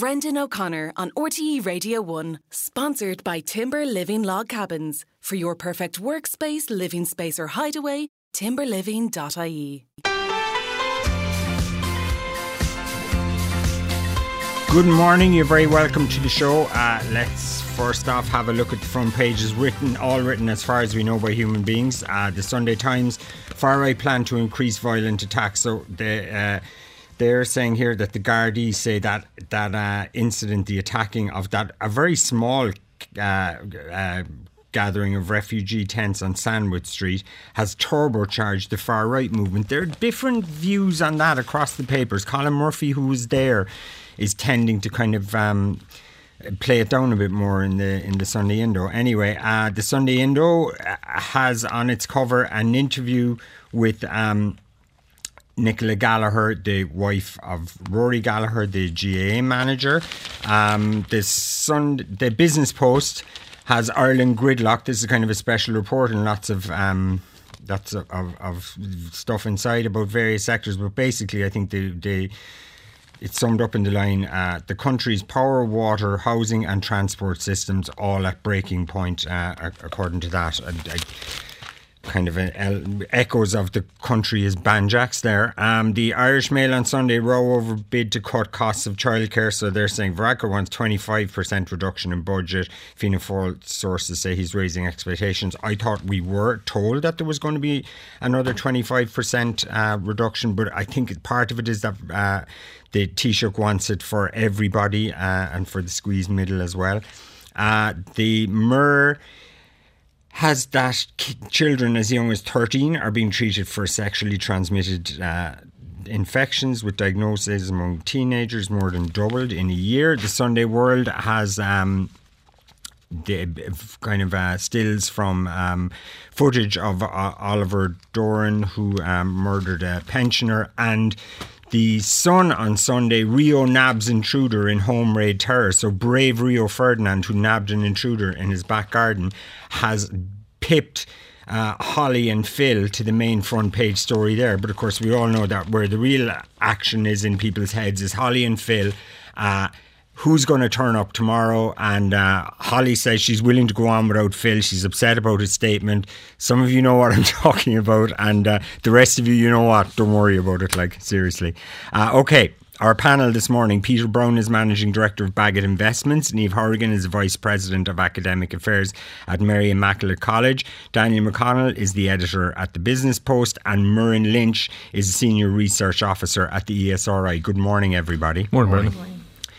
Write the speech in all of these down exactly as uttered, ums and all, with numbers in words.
Brendan O'Connor on R T E Radio one. Sponsored by Timber Living Log Cabins. For your perfect workspace, living space or hideaway, timber living dot I E. Good morning, you're very welcome to the show. Uh, let's first off have a look at the front pages, written, all written as far as we know by human beings. Uh, the Sunday Times, far-right plan to increase violent attacks. So the... Uh, They're saying here that the Gardaí say that that uh, incident, the attacking of that a very small uh, uh, gathering of refugee tents on Sandwich Street has turbocharged the far right movement. There are different views on that across the papers. Colin Murphy, who was there, is tending to kind of um, play it down a bit more in the in the Sunday Indo. Anyway, uh, the Sunday Indo has on its cover an interview with Um, Nicola Gallagher, the wife of Rory Gallagher, the G A A manager. Um, the, Sun, the Business Post has Ireland gridlock. This is kind of a special report and lots of um, lots of, of, of stuff inside about various sectors. But basically, I think they, they it's summed up in the line: uh, the country's power, water, housing, and transport systems all at breaking point, uh, according to that. I, I, kind of a, a, echoes of the country as banjacks there. Um, the Irish Mail on Sunday, row over bid to cut costs of childcare. So they're saying Varadkar wants twenty-five percent reduction in budget. Fianna Fáil sources say he's raising expectations. I thought we were told that there was going to be another twenty-five percent uh, reduction, but I think part of it is that uh, the Taoiseach wants it for everybody uh, and for the squeezed middle as well. Uh, the Mirror has that children as young as thirteen are being treated for sexually transmitted uh, infections, with diagnoses among teenagers more than doubled in a year. The Sunday World has um, the kind of uh, stills from um, footage of uh, Oliver Doran, who um, murdered a pensioner, and the Sun on Sunday, Rio nabs intruder in home raid terror. So brave Rio Ferdinand, who nabbed an intruder in his back garden, has pipped uh, Holly and Phil to the main front page story there. But of course, we all know that where the real action is in people's heads is Holly and Phil. Uh, who's going to turn up tomorrow? And uh, Holly says she's willing to go on without Phil. She's upset about his statement. Some of you know what I'm talking about, and uh, the rest of you, you know what, don't worry about it, like, seriously. Uh, okay, our panel this morning: Peter Brown is Managing Director of Bagot Investments, Niamh Horrigan is Vice President of Academic Affairs at Mary Immaculate College, Daniel McConnell is the Editor at the Business Post, and Muireann Lynch is a Senior Research Officer at the E S R I. Good morning, everybody. Morning, morning. morning.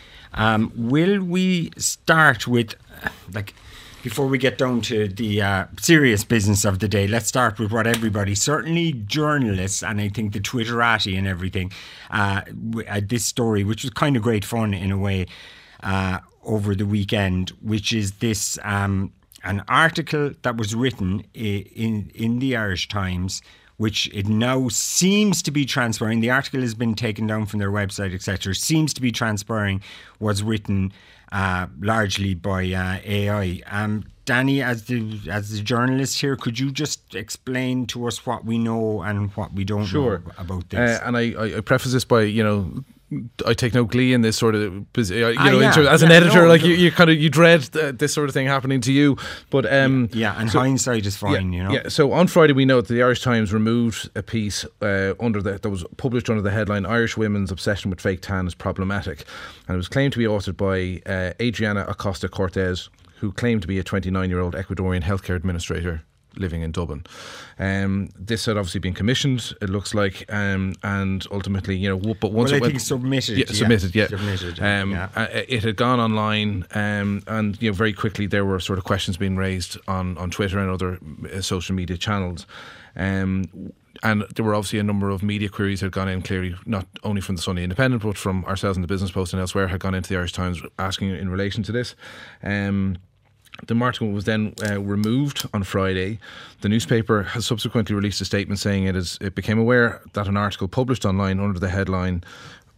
Um, will we start with, like, before we get down to the uh, serious business of the day, let's start with what everybody, certainly journalists, and I think the Twitterati and everything, uh, uh, this story, which was kind of great fun in a way, uh, over the weekend, which is this, um, an article that was written in, in the Irish Times, which it now seems to be transpiring. The article has been taken down from their website, et cetera. Seems to be transpiring was written uh, largely by uh, A I. Um, Danny, as the as the journalist here, could you just explain to us what we know and what we don't sure. know about this? Uh, and I, I preface this by, you know, I take no glee in this sort of, you know, ah, yeah. as yeah, an editor, no, like no. you, you kind of you dread this sort of thing happening to you. But um, yeah, yeah, and so, hindsight is fine, yeah, you know. Yeah. So on Friday, we know that the Irish Times removed a piece uh, under the, that was published under the headline "Irish Women's Obsession with Fake Tan is Problematic," and it was claimed to be authored by uh, Adriana Acosta Cortez, who claimed to be a twenty-nine-year-old Ecuadorian healthcare administrator living in Dublin. Um, this had obviously been commissioned, it looks like, um, and ultimately, you know, but once well, it I went, think submitted, yeah, yeah, submitted, yeah, submitted, um, yeah. Uh, it had gone online, um, and you know, very quickly there were sort of questions being raised on on Twitter and other uh, social media channels. Um, And there were obviously a number of media queries that had gone in, clearly not only from the Sunday Independent, but from ourselves and the Business Post and elsewhere, had gone into the Irish Times asking in relation to this. Um, the article was then uh, removed on Friday. The newspaper has subsequently released a statement saying it is it became aware that an article published online under the headline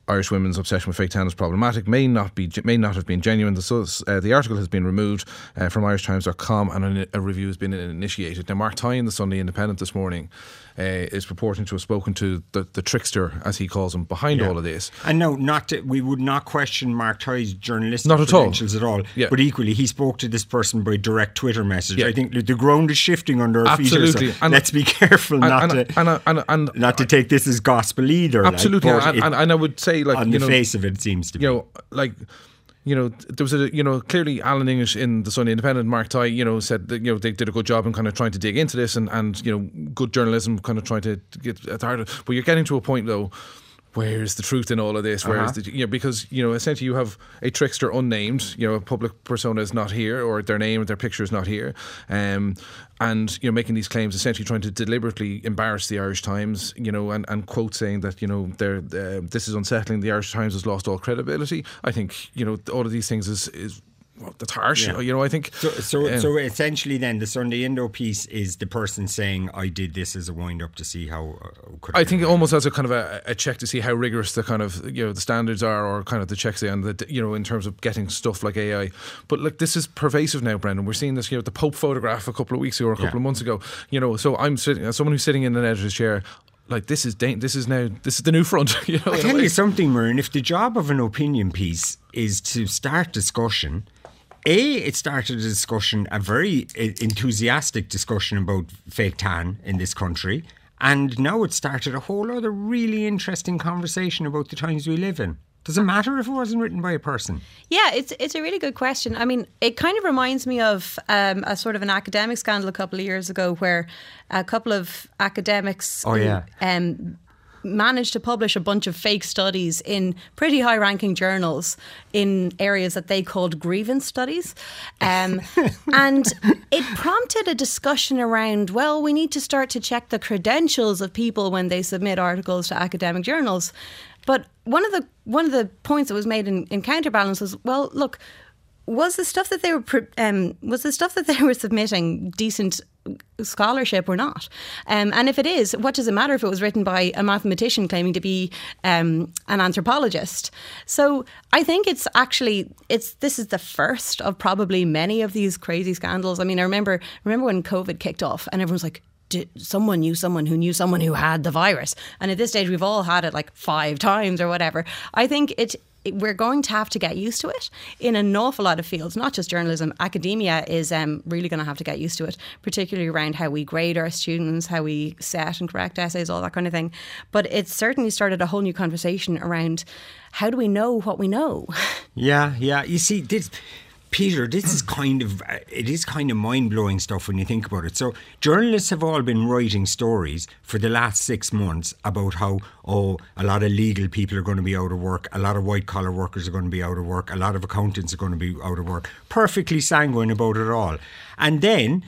Irish women's obsession with fake tan is problematic, may not be may not have been genuine. The, uh, the article has been removed uh, from irish times dot com and a, a review has been initiated. Now, Mark Tighe in the Sunday Independent this morning uh, is purporting to have spoken to the, the trickster, as he calls him, behind yeah. all of this. And no, not to, we would not question Mark Tighe's journalistic not at credentials all. at all. Yeah. But equally, he spoke to this person by direct Twitter message. Yeah. I think the ground is shifting under our Absolutely. feet. So let's be careful and, not and, to and, and, and, not to take this as gospel either. Absolutely, like, and, it, and, and I would say, like, on you the know, face of it, it seems to be. You know, like, you know, there was a, you know, clearly Alan English in the Sunday Independent, Mark Tighe, you know, said that, you know, they did a good job in kind of trying to dig into this and, and you know, good journalism kind of trying to get at the heart of it. But you're getting to a point, though, where's the truth in all of this? Where's uh-huh. the, you know, because, you know, essentially you have a trickster unnamed, you know, a public persona is not here, or their name or their picture is not here. Um, and, you know, making these claims, essentially trying to deliberately embarrass the Irish Times, you know, and, and quote saying that, you know, they're, uh, this is unsettling, the Irish Times has lost all credibility. I think, you know, all of these things is, is well, that's harsh. Yeah. You know, I think. So, so, um, so essentially, then the Sunday Indo piece is the person saying, "I did this as a wind up to see how." Uh, could I think almost as a kind of a, a check to see how rigorous the kind of, you know, the standards are, or kind of the checks and the, you know, in terms of getting stuff like A I. But like, this is pervasive now, Brendan. We're seeing this. You know, the Pope photograph a couple of weeks ago or a couple yeah. of months ago. You know, so I'm sitting as someone who's sitting in an editor's chair. Like, this is da- this is now this is the new front. You know, I'll tell you something, Muireann. If the job of an opinion piece is to start discussion. A, it started a discussion, a very enthusiastic discussion about fake tan in this country. And now it started a whole other really interesting conversation about the times we live in. Does it matter if it wasn't written by a person? Yeah, it's it's a really good question. I mean, it kind of reminds me of um, a sort of an academic scandal a couple of years ago where a couple of academics... Oh, yeah. Um, managed to publish a bunch of fake studies in pretty high-ranking journals in areas that they called grievance studies. Um, and it prompted a discussion around, well, we need to start to check the credentials of people when they submit articles to academic journals. But one of the one of the points that was made in, in counterbalance was, well, look, was the stuff that they were um, was the stuff that they were submitting decent scholarship or not? Um, and if it is, what does it matter if it was written by a mathematician claiming to be um, an anthropologist? So I think it's actually it's this is the first of probably many of these crazy scandals. I mean, I remember remember when COVID kicked off and everyone was like, did someone knew someone who knew someone who had the virus, and at this stage we've all had it like five times or whatever. I think it. We're going to have to get used to it in an awful lot of fields, not just journalism. Academia is um, really going to have to get used to it, particularly around how we grade our students, how we set and correct essays, all that kind of thing. But it's certainly started a whole new conversation around how do we know what we know? Yeah, yeah. You see, this... Peter, this is kind of, it is kind of mind-blowing stuff when you think about it. So journalists have all been writing stories for the last six months about how, oh, a lot of legal people are going to be out of work, a lot of white-collar workers are going to be out of work, a lot of accountants are going to be out of work. Perfectly sanguine about it all. And then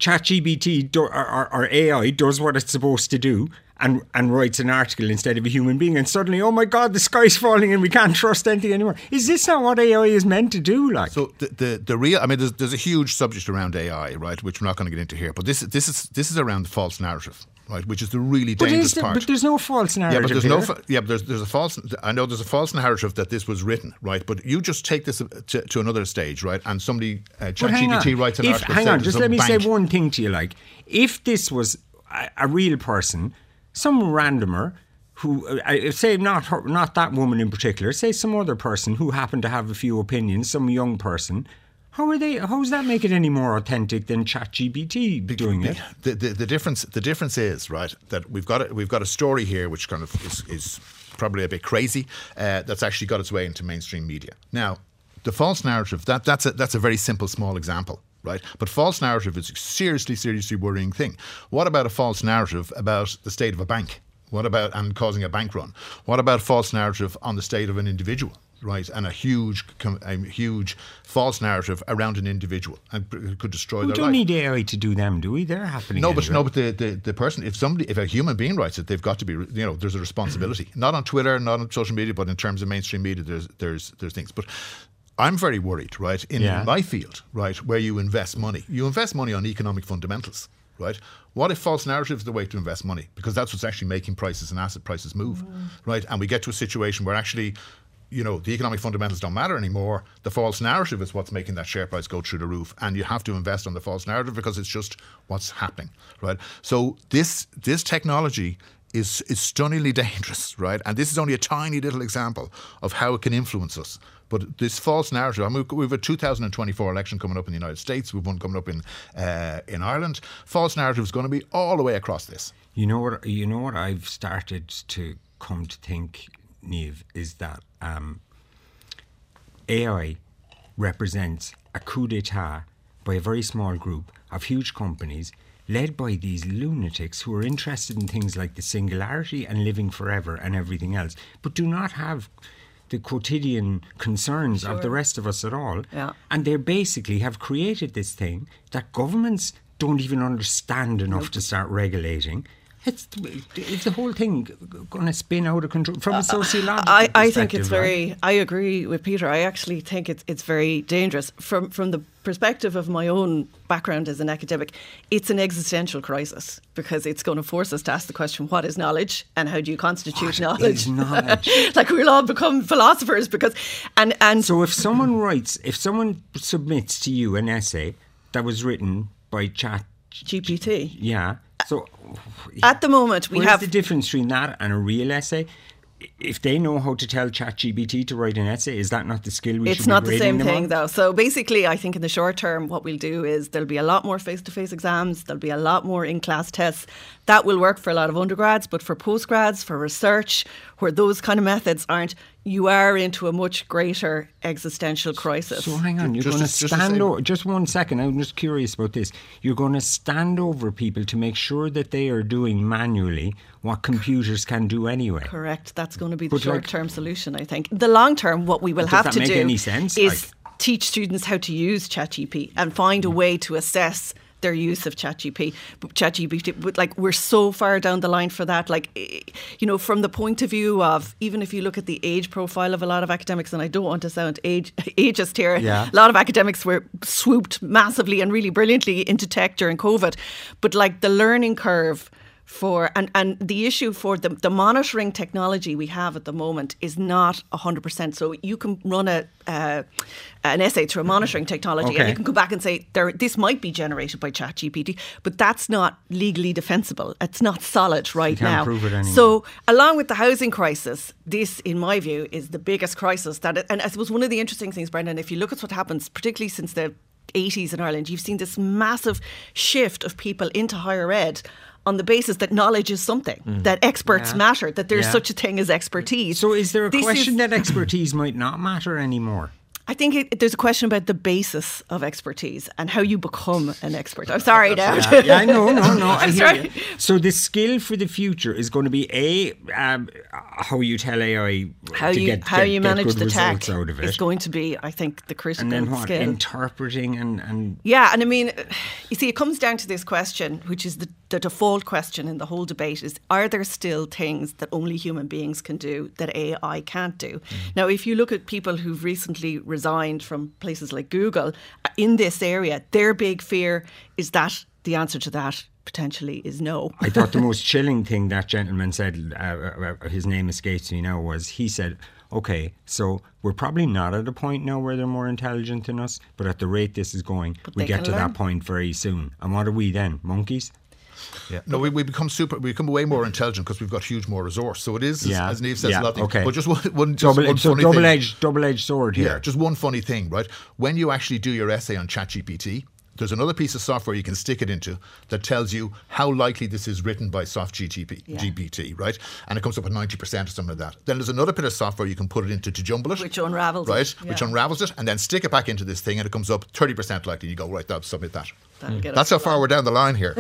ChatGPT do, or, or, or A I does what it's supposed to do and, and writes an article instead of a human being, and suddenly, oh my God, the sky's falling and we can't trust anything anymore. Is this not what A I is meant to do? Like, so the the, the real, I mean, there's, there's a huge subject around A I, right, which we're not going to get into here, but this this is this is around the false narrative. Right, which is the really dangerous but part. But there's no false narrative. Yeah, but there's here. no. Fa- yeah, but there's there's a false. I know there's a false narrative that this was written, right? But you just take this to, to another stage, right? And somebody, uh, ChatGPT writes an if, article. Hang on, just let me bank. say one thing to you. Like, if this was a, a real person, some randomer who, uh, say not her, not that woman in particular, say some other person who happened to have a few opinions, some young person. How are they? How does that make it any more authentic than ChatGPT doing it? The, the the difference the difference is, right, that we've got a, we've got a story here which kind of is, is probably a bit crazy. Uh, that's actually got its way into mainstream media. Now, the false narrative that that's a that's a very simple small example. Right? But false narrative is a seriously, seriously worrying thing. What about a false narrative about the state of a bank? What about, and causing a bank run? What about false narrative on the state of an individual? Right, and a huge, a huge false narrative around an individual, and it could destroy we their don't life. need A I to do them, do we? They're happening. No, anyway. but no, but the, the, the person, if somebody, if a human being writes it, they've got to be, you know, there's a responsibility. Not on Twitter, not on social media, but in terms of mainstream media, there's there's there's things. But I'm very worried, right, in yeah. my field, right, where you invest money. You invest money on economic fundamentals. right? What if false narrative is the way to invest money? Because that's what's actually making prices and asset prices move, mm. right? And we get to a situation where actually, you know, the economic fundamentals don't matter anymore. The false narrative is what's making that share price go through the roof. And you have to invest on the false narrative because it's just what's happening, right? So this this technology is is stunningly dangerous, right? And this is only a tiny little example of how it can influence us. But this false narrative, I mean, we have a two thousand twenty-four election coming up in the United States. We've one coming up in uh, in Ireland. False narrative is going to be all the way across this. You know what? You know what I've started to come to think, Niamh, is that um, A I represents a coup d'état by a very small group of huge companies led by these lunatics who are interested in things like the singularity and living forever and everything else, but do not have the quotidian concerns sure. of the rest of us at all. Yeah. And they basically have created this thing that governments don't even understand enough nope. to start regulating. It's, it's the whole thing going to spin out of control from a sociological I, I perspective. think it's very, right? I agree with Peter. I actually think it's it's very dangerous. From from the perspective of my own background as an academic, it's an existential crisis because it's going to force us to ask the question, what is knowledge and how do you constitute what knowledge? Is knowledge? Like we'll all become philosophers because... and and So if someone writes, if someone submits to you an essay that was written by Chat G P T. Yeah. So at the moment we where's have the difference between that and a real essay? If they know how to tell ChatGPT to write an essay, is that not the skill we it's should be not the same grading them thing on? though. So basically I think in the short term what we'll do is there'll be a lot more face-to-face exams, there'll be a lot more in-class tests. That will work for a lot of undergrads, but for postgrads, for research, where those kind of methods aren't, you are into a much greater existential crisis. So hang on, you're Just going to- to just to stand say- over, just one second, I'm just curious about this. You're going to stand over people to make sure that they are doing manually what computers can do anyway. Correct. That's going to be the But like- short-term solution, I think. The long-term, what we will Does have that to make do any sense? is Like- teach students how to use ChatGPT and find a way to assess their use of ChatGPT. But ChatGPT, but like we're so far down the line for that. Like, eh, you know, from the point of view of even if you look at the age profile of a lot of academics, and I don't want to sound age ageist here, Yeah. a lot of academics were swooped massively and really brilliantly into tech during COVID, but like the learning curve. For and, and the issue for the, the monitoring technology we have at the moment is not one hundred percent. So you can run a uh, an essay through a monitoring technology Okay. and you can go back and say there this might be generated by ChatGPT, but that's not legally defensible. It's not solid right can't now. prove it anymore. So along with the housing crisis, this, in my view, is the biggest crisis. That it, and I suppose one of the interesting things, Brendan, if you look at what happens, particularly since the eighties in Ireland, you've seen this massive shift of people into higher ed on the basis that knowledge is something, mm. that experts Yeah. matter, that there's Yeah. such a thing as expertise. So is there a This question is- that expertise might not matter anymore? I think it, there's a question about the basis of expertise and how you become an expert. I'm sorry now. Yeah, yeah, no, no, no. I hear Sorry. you. So the skill for the future is going to be a um, how you tell A I How to you get, how get, you get manage good the tech results out of it, is going to be, I think, the critical and then what? skill. Interpreting and and Yeah, and I mean, you see, it comes down to this question, which is the, the default question in the whole debate is, are there still things that only human beings can do that A I can't do? Mm. Now, if you look at people who've recently resigned from places like Google in this area, their big fear is that the answer to that potentially is no. I thought the most chilling thing that gentleman said, uh, uh, his name escapes me now, was he said, okay, so we're probably not at a point now where they're more intelligent than us, but at the rate this is going, But we they get can to learn. that point very soon. And what are we then? Monkeys? Yeah. No, we, we become super. We become way more intelligent because we've got huge more resource. So it is, as- Yeah. as Niamh says, Yeah, nothing. okay. But just one, one, just Double, one so funny thing. double-edged, double-edged sword here. Yeah, just one funny thing, right? When you actually do your essay on ChatGPT, there's another piece of software you can stick it into that tells you how likely this is written by SoftGPT, Yeah. G P T, right? And it comes up at ninety percent or something like that. Then there's another bit of software you can put it into to jumble it. Which unravels it, Right, yeah. which unravels it, and then stick it back into this thing and it comes up thirty percent likely. You go, right, I'll submit that. That'll get That's us how far we're down the line here.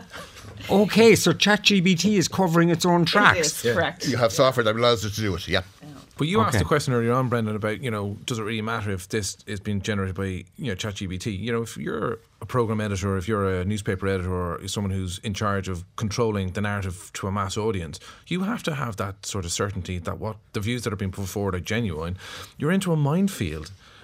Okay, so ChatGPT is covering its own It tracks. is, correct. You have software that allows it to do it, yeah. But you asked Okay. the question earlier on, Brendan, about, you know, does it really matter if this is being generated by, you know, ChatGPT? You know, if you're a program editor, if you're a newspaper editor, or someone who's in charge of controlling the narrative to a mass audience, you have to have that sort of certainty that what the views that are being put forward are genuine. You're into a minefield.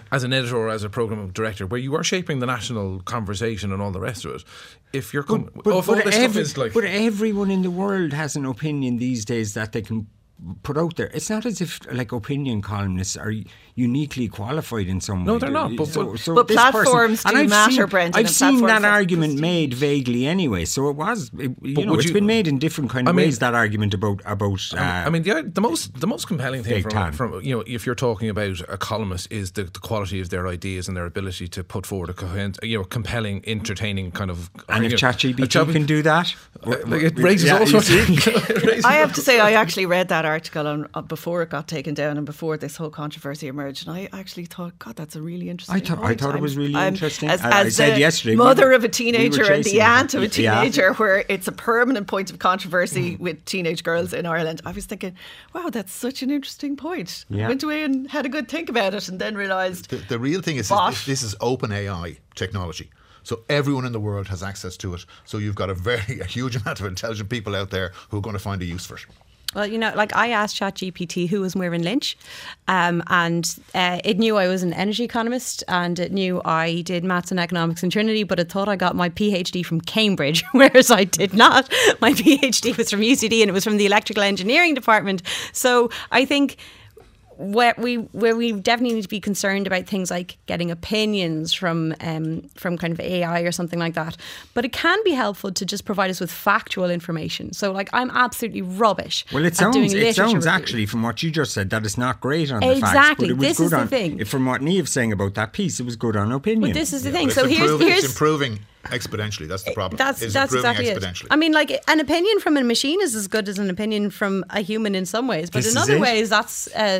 as an editor or as a program director, where you are shaping the national conversation and all the rest of it, if you're coming, But, oh, if all but, this every, stuff is like, but everyone in the world has an opinion these days that they can put out there. It's not as if like opinion columnists are uniquely qualified in some way. No, they're not, but- so, but- so But this platforms person, do and I've matter, seen, Brendan, I've and seen platforms that have argument prestige. made vaguely anyway. So it was, it, you But know, would it's you- been made in different kind of I mean- ways. That argument about about. Uh, I mean, the, the most the most compelling thing Big from, time. from you know, if you're talking about a columnist, is the, the quality of their ideas and their ability to put forward a coherent, you know, compelling, entertaining kind of. and you if know, ChatGPT a job- can do that, uh, like it raises yeah, all you sorts. see? Of, it raises I have to say, I actually read that article on, uh, before it got taken down and before this whole controversy emerged, and I actually thought, God, that's a really interesting. I thought- I point. thought it was I'm- really I'm- interesting. As, I- I as said the yesterday, we mother were- of a we were teenager and chasing the that. aunt of a Yeah. teenager, where it's a permanent point of controversy with teenage girls in Ireland. I was thinking, wow, that's such an interesting point. Yeah. I went away and had a good think about it, and then realised. The, the real thing is, Bot. is this is open A I technology. So everyone in the world has access to it. So you've got a very a huge amount of intelligent people out there who are going to find a use for it. Well, you know, like I asked ChatGPT who was Mervyn Lynch, um, and uh, it knew I was an energy economist, and it knew I did maths and economics in Trinity, but it thought I got my PhD from Cambridge, whereas I did not. My PhD was from U C D, and it was from the electrical engineering department. So I think where we where we definitely need to be concerned about things like getting opinions from um, from kind of A I or something like that. But it can be helpful to just provide us with factual information. So, like, I'm absolutely rubbish. Well, it at sounds doing it literature sounds review. actually from what you just said that it's not great on the facts, Exactly. but it was This good is the on. thing. From what Neve's saying about that piece, it was good on opinion. But this is the Yeah, thing. but So it's here's improving, here's it's improving exponentially. That's the problem. That's it's that's improving exactly exponentially. it. I mean, like, an opinion from a machine is as good as an opinion from a human in some ways, but This in is other it. ways, that's. Uh,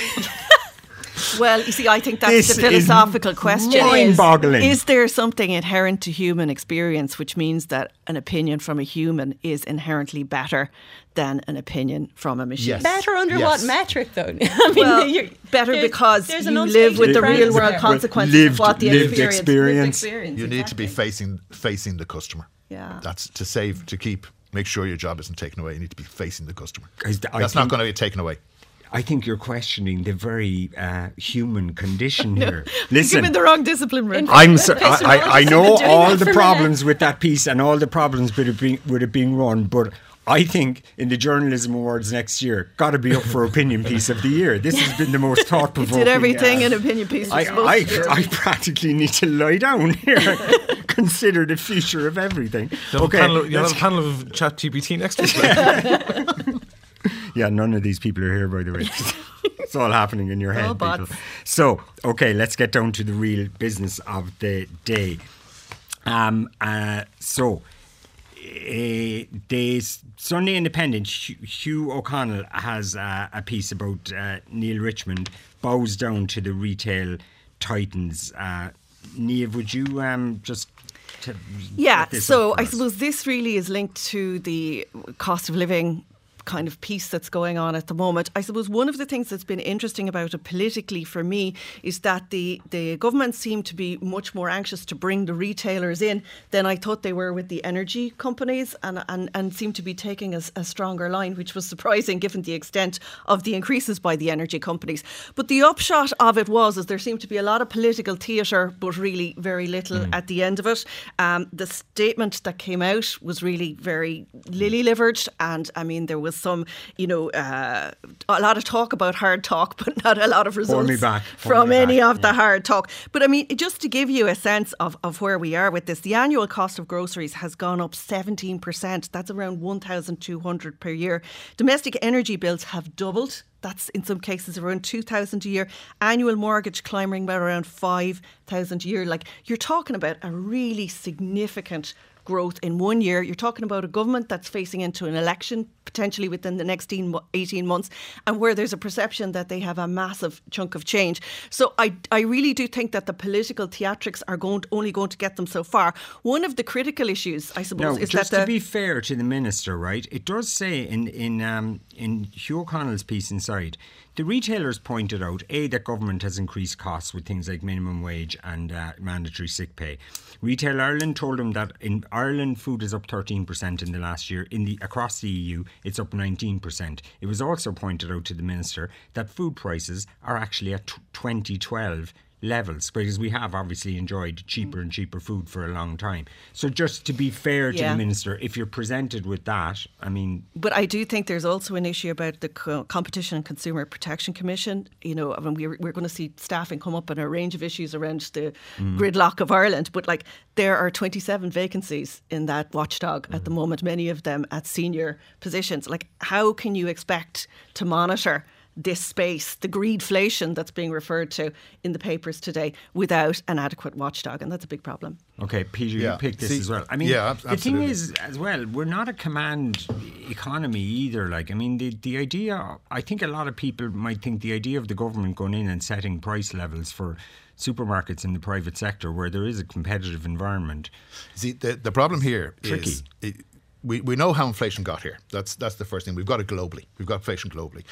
Well, you see, I think that's This the philosophical is question. mind-boggling. Is, is there something inherent to human experience which means that an opinion from a human is inherently better than an opinion from a machine? Yes. better under Yes. what metric, though? I mean, Well, you're- better there's- because there's you an live with the unstated real premise world there. consequences Lived- of what the lived experience. experience. Lived experience. You need to be exactly. facing facing the customer. Yeah. That's to save, to keep, make sure your job isn't taken away. You need to be facing the customer. Guys, I That's not think- going to be taken away. I think you're questioning the very uh, human condition here. Listen, Given the wrong discipline, Rin. I'm so, I, I, I Epistemologists know have been doing all that the for problems with that piece and all the problems with it being, with it being run, but I think in the Journalism Awards next year, got to be up for Opinion Piece of the Year. This has been the most thought provoking. Did everything an opinion piece was I, supposed I, to do. I practically need to lie down here. Consider the future of everything. You'll Okay, have a panel, you'll let's- have a panel of ChatGPT next week. Yeah, none of these people are here, by the way. It's all happening in your head, All people. bots. So, okay, let's get down to the real business of the day. Um, uh, so, uh, the Sunday Independent, Hugh, Hugh O'Connell has uh, a piece about uh, Neil Richmond bows down to the retail titans. Uh, Niamh, would you um, just... T- Yeah, get this so up for I us? suppose this really is linked to the cost of living kind of piece that's going on at the moment. I suppose one of the things that's been interesting about it politically for me is that the, the government seem to be much more anxious to bring the retailers in than I thought they were with the energy companies, and, and, and seem to be taking a, a stronger line, which was surprising given the extent of the increases by the energy companies. But the upshot of it was is there seemed to be a lot of political theatre, but really very little at the end of it. Um, the statement that came out was really very lily-livered, and I mean there was some, you know, uh, a lot of talk about hard talk, but not a lot of results me back, pull from me any back, of the hard talk. But I mean, just to give you a sense of, of where we are with this, the annual cost of groceries has gone up seventeen percent. That's around one thousand two hundred per year. Domestic energy bills have doubled. That's in some cases around two thousand a year. Annual mortgage climbing by around five thousand a year. Like, you're talking about a really significant growth in one year. You're talking about a government that's facing into an election potentially within the next eighteen months, and where there's a perception that they have a massive chunk of change. So I, I really do think that the political theatrics are going to, only going to get them so far. One of the critical issues, I suppose, Now, is just that to the, be fair to the minister, right? It does say in in um, in Hugh O'Connell's piece inside, the retailers pointed out a that government has increased costs with things like minimum wage and uh, mandatory sick pay. Retail Ireland told them that in Ireland food is up thirteen percent in the last year. In the across the E U, it's up nineteen percent. It was also pointed out to the minister that food prices are actually at twenty twelve levels, because we have obviously enjoyed cheaper and cheaper food for a long time. So just to be fair to Yeah. the Minister, if you're presented with that, I mean... But I do think there's also an issue about the Co- Competition and Consumer Protection Commission. You know, I mean, we're, we're going to see staffing come up in a range of issues around the Mm. gridlock of Ireland. But like, there are twenty-seven vacancies in that watchdog Mm. at the moment, many of them at senior positions. Like, how can you expect to monitor this space, the greedflation that's being referred to in the papers today, without an adequate watchdog? And that's a big problem. Okay, Peter, Yeah. you picked this See, as well. I mean, yeah, ab- the thing absolutely. is, as well, we're not a command economy either. Like, I mean, the, the idea, I think a lot of people might think the idea of the government going in and setting price levels for supermarkets in the private sector where there is a competitive environment. See, the, the problem here Tricky. is it, we, we know how inflation got here. That's that's the first thing. We've got it globally. We've got inflation globally.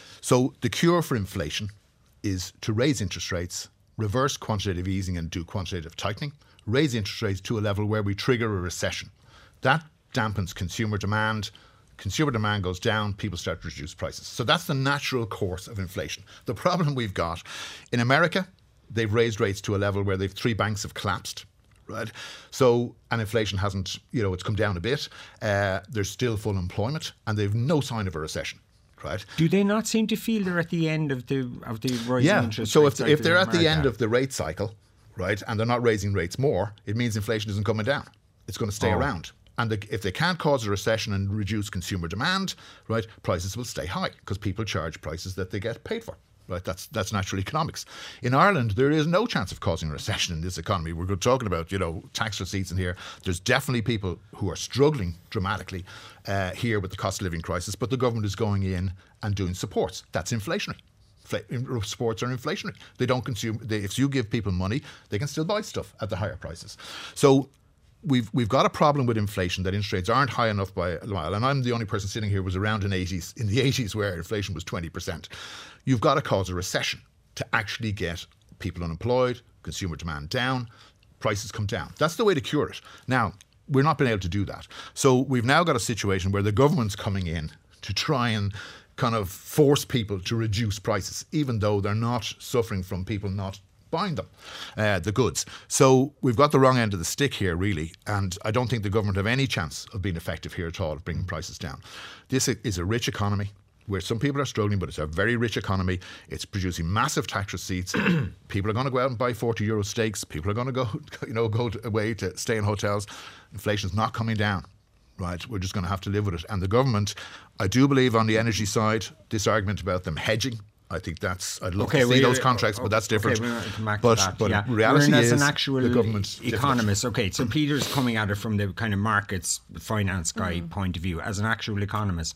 So the cure for inflation is to raise interest rates, reverse quantitative easing and do quantitative tightening, raise interest rates to a level where we trigger a recession. That dampens consumer demand. Consumer demand goes down, people start to reduce prices. So that's the natural course of inflation. The problem we've got in America, they've raised rates to a level where they've three banks have collapsed. Right, so and inflation hasn't, you know, it's come down a bit. Uh, there's still full employment, and they've no sign of a recession. Right? Do they not seem to feel they're at the end of the of the rising Yeah. interest So rate if cycle if they're in at the end America? of the rate cycle, right, and they're not raising rates more, it means inflation isn't coming down. It's going to stay Oh. around. And the, if they can't cause a recession and reduce consumer demand, right, prices will stay high because people charge prices that they get paid for. Right, that's that's natural economics. In Ireland, there is no chance of causing a recession in this economy. We're talking about, you know, tax receipts in here. There's definitely people who are struggling dramatically uh, here with the cost of living crisis, but the government is going in and doing supports. That's inflationary. Infl- Supports are inflationary. They don't consume. They, if you give people money, they can still buy stuff at the higher prices. So we've we've got a problem with inflation, that interest rates aren't high enough by a while. And I'm the only person sitting here who was around in eighties in the eighties where inflation was twenty percent. You've got to cause a recession to actually get people unemployed, consumer demand down, prices come down. That's the way to cure it. Now, we're not been able to do that. So we've now got a situation where the government's coming in to try and kind of force people to reduce prices, even though they're not suffering from people not buying them, uh, the goods. So we've got the wrong end of the stick here, really, and I don't think the government have any chance of being effective here at all of bringing prices down. This is a rich economy where some people are struggling, but it's a very rich economy. It's producing massive tax receipts. People are going to go out and buy forty euro steaks. People are going to go, you know, go away to stay in hotels. Inflation's not coming down. Right, we're just going to have to live with it. And the government, I do believe on the energy side, this argument about them hedging, I think that's, I'd love Okay, to see we- those contracts, but that's okay, different. we're gonna come back to but that, but yeah. reality Whereas is an actual the government's economist. Okay, so Peter's coming at it from the kind of markets finance guy Mm. point of view. As an actual economist,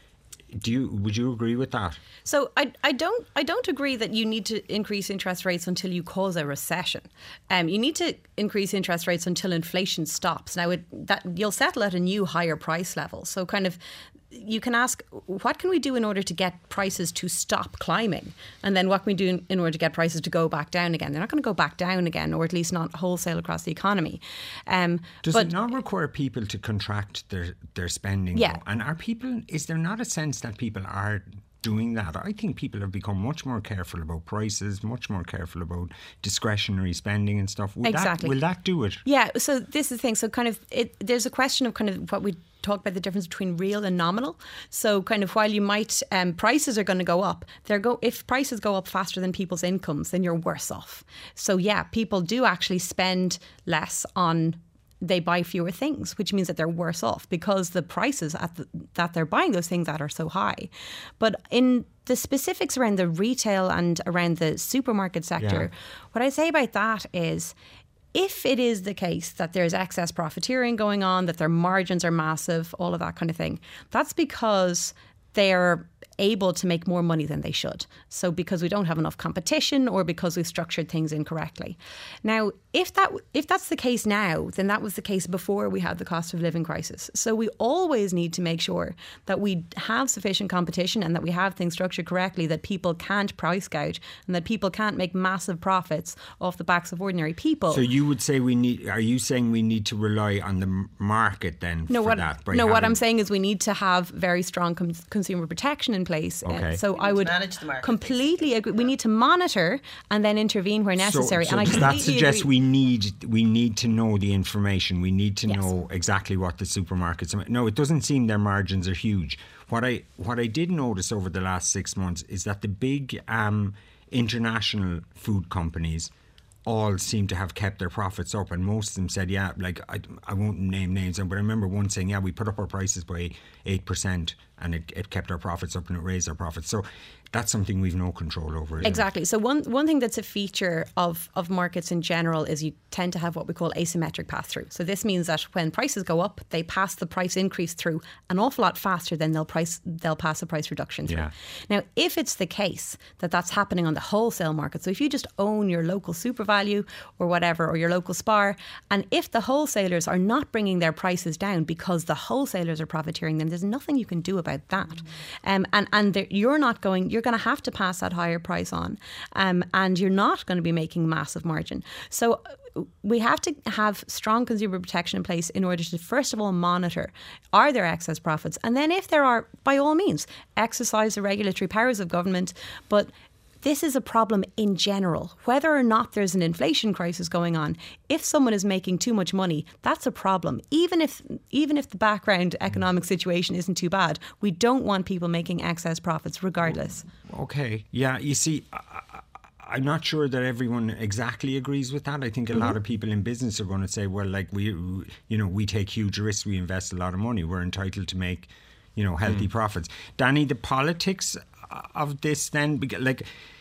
do you would you agree with that? So I, I don't I don't agree that you need to increase interest rates until you cause a recession. Um, you need to increase interest rates until inflation stops. Now it, that you'll settle at a new higher price level. So kind of you can ask, what can we do in order to get prices to stop climbing? And then what can we do in, in order to get prices to go back down again? They're not going to go back down again, or at least not wholesale across the economy. Um, Does but it not require people to contract their, their spending? Yeah. though? And are people, is there not a sense that people are doing that? I think people have become much more careful about prices, much more careful about discretionary spending and stuff. Will Exactly. That, will that do it? Yeah, so this is the thing. So kind of, it, there's a question of kind of what we talk about, the difference between real and nominal. So kind of while you might, um, prices are going to go up, they're go if prices go up faster than people's incomes, then you're worse off. So yeah, people do actually spend less on, they buy fewer things, which means that they're worse off because the prices at the, that they're buying those things at are so high. But in the specifics around the retail and around the supermarket sector, Yeah. what I say about that is, if it is the case that there's excess profiteering going on, that their margins are massive, all of that kind of thing, that's because they're able to make more money than they should. So because we don't have enough competition, or because we've structured things incorrectly. Now, if that if that's the case now, then that was the case before we had the cost of living crisis. So we always need to make sure that we have sufficient competition and that we have things structured correctly, that people can't price gouge and that people can't make massive profits off the backs of ordinary people. So you would say we need, are you saying we need to rely on the m- market then No, for what, that? by no what having- I'm saying is we need to have very strong com- consumer protection in place. Okay. Uh, so We I need to would manage the market, completely agree. We need to monitor and then intervene where necessary. So, so and I does that completely suggests agree. we need we need to know the information. We need to Yes. know exactly what the supermarkets. No, it doesn't seem their margins are huge. What I what I did notice over the last six months is that the big um, international food companies all seem to have kept their profits up, and most of them said, yeah, like I, I won't name names, but I remember one saying, yeah, we put up our prices by eight percent and it, it kept our profits up and it raised our profits. So that's something we've no control over. isn't it? Exactly. So one one thing that's a feature of, of markets in general is you tend to have what we call asymmetric pass-through. So this means that when prices go up, they pass the price increase through an awful lot faster than they'll price they'll pass a price reduction through. Yeah. Now, if it's the case that that's happening on the wholesale market, so if you just own your local SuperValu or whatever, or your local Spar, and if the wholesalers are not bringing their prices down because the wholesalers are profiteering, then there's nothing you can do about that. Mm. Um, and and you're not going. You're going to have to pass that higher price on, um, and you're not going to be making massive margin. So we have to have strong consumer protection in place in order to, first of all, monitor, are there excess profits? And then if there are, by all means, exercise the regulatory powers of government. But this is a problem in general. Whether or not there's an inflation crisis going on, if someone is making too much money, that's a problem. Even if even if the background economic situation isn't too bad, we don't want people making excess profits regardless. Okay. Yeah, you see, I, I, I'm not sure that everyone exactly agrees with that. I think a mm-hmm. lot of people in business are going to say, well, like we, you know, we take huge risks, we invest a lot of money, we're entitled to make, you know, healthy mm. profits. Danny, the politics of this then, like,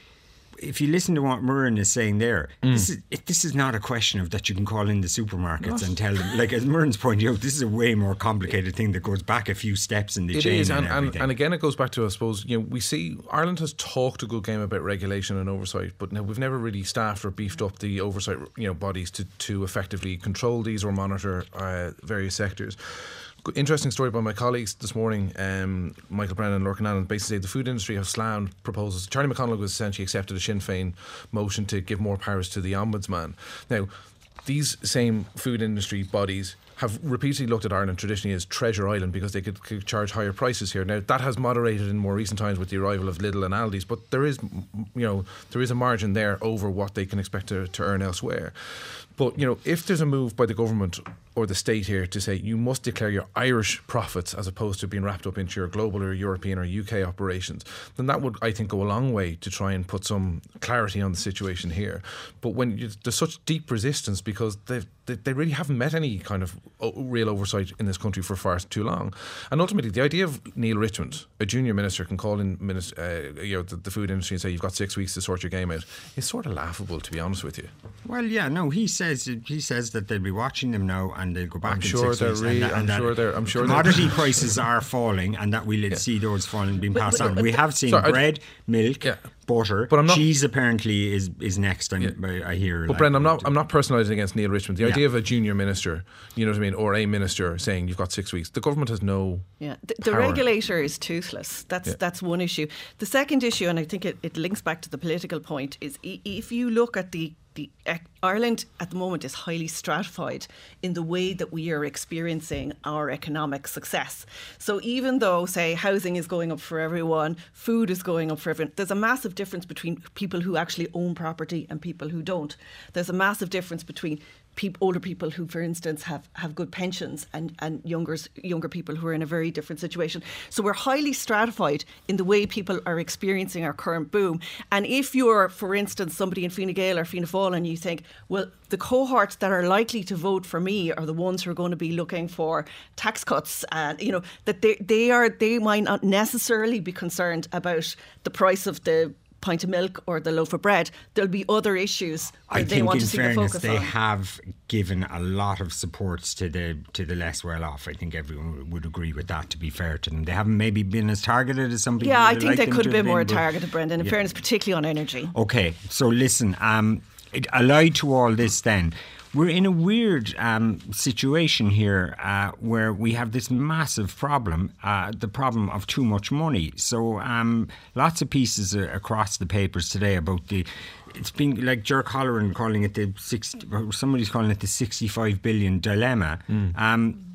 if you listen to what Muireann is saying there, mm. this is it, this is not a question of that you can call in the supermarkets what? and tell them. Like, as Muireann's pointed out, this is a way more complicated thing that goes back a few steps in the it chain. Is, and, and, and, and again, it goes back to, I suppose, you know, we see Ireland has talked a good game about regulation and oversight, but now we've never really staffed or beefed up the oversight, you know, bodies to to effectively control these or monitor uh, various sectors. Interesting story by my colleagues this morning, um, Michael Brennan and Lorcan Allen, basically the food industry have slammed proposals. Charlie McConnell was essentially accepted a Sinn Féin motion to give more powers to the Ombudsman. Now, these same food industry bodies have repeatedly looked at Ireland traditionally as Treasure Island because they could, could charge higher prices here. Now, that has moderated in more recent times with the arrival of Lidl and Aldi's, but there is, you know, there is a margin there over what they can expect to, to earn elsewhere. But, you know, if there's a move by the government or the state here to say you must declare your Irish profits as opposed to being wrapped up into your global or European or U K operations, then that would, I think, go a long way to try and put some clarity on the situation here. But when you, there's such deep resistance because they've, they they really haven't met any kind of real oversight in this country for far too long. And ultimately, the idea of Neil Richmond, a junior minister, can call in minister, uh, you know, the, the food industry and say you've got six weeks to sort your game out is sort of laughable, to be honest with you. Well, yeah, no, he says he says that they'll be watching them now and they'll go back I'm in sure six they're weeks. really, and that, I'm and sure that they're. I'm sure commodity prices are falling, and that we'll yeah. see those falling being passed but, but, on. We have seen sorry, bread, milk, yeah. butter, but I'm not, cheese. Apparently, is is next. Yeah. I, I hear. But like, Brendan, I'm not. I'm not personalising against Neil Richmond. The yeah. idea of a junior minister, you know what I mean, or a minister saying you've got six weeks. The government has no. Yeah, the, the regulator is toothless. That's yeah. that's one issue. The second issue, and I think it, it links back to the political point, is if you look at the The, uh, Ireland at the moment is highly stratified in the way that we are experiencing our economic success. So even though, say, housing is going up for everyone, food is going up for everyone, there's a massive difference between people who actually own property and people who don't. There's a massive difference between people, older people who, for instance, have, have good pensions and, and younger, younger people who are in a very different situation. So we're highly stratified in the way people are experiencing our current boom. And if you're, for instance, somebody in Fine Gael or Fianna Fáil and you think, well, the cohorts that are likely to vote for me are the ones who are going to be looking for tax cuts, and you know that they they are they might not necessarily be concerned about the price of the pint of milk or the loaf of bread. There'll be other issues where I they think want in to see fairness, the focus they on. have given a lot of supports to the to the less well off. I think everyone would agree with that, to be fair to them. They haven't maybe been as targeted as some people. Yeah, I would think like they them could to have been more but, targeted, Brendan, in yeah. fairness, particularly on energy. Okay, so listen, um, it, allied to all this then, we're in a weird um, situation here uh, where we have this massive problem, uh, the problem of too much money. So um, lots of pieces uh, across the papers today about the, it's been like Jerk Holleran calling it the, sixty, somebody's calling it the sixty-five billion dilemma. Mm. Um,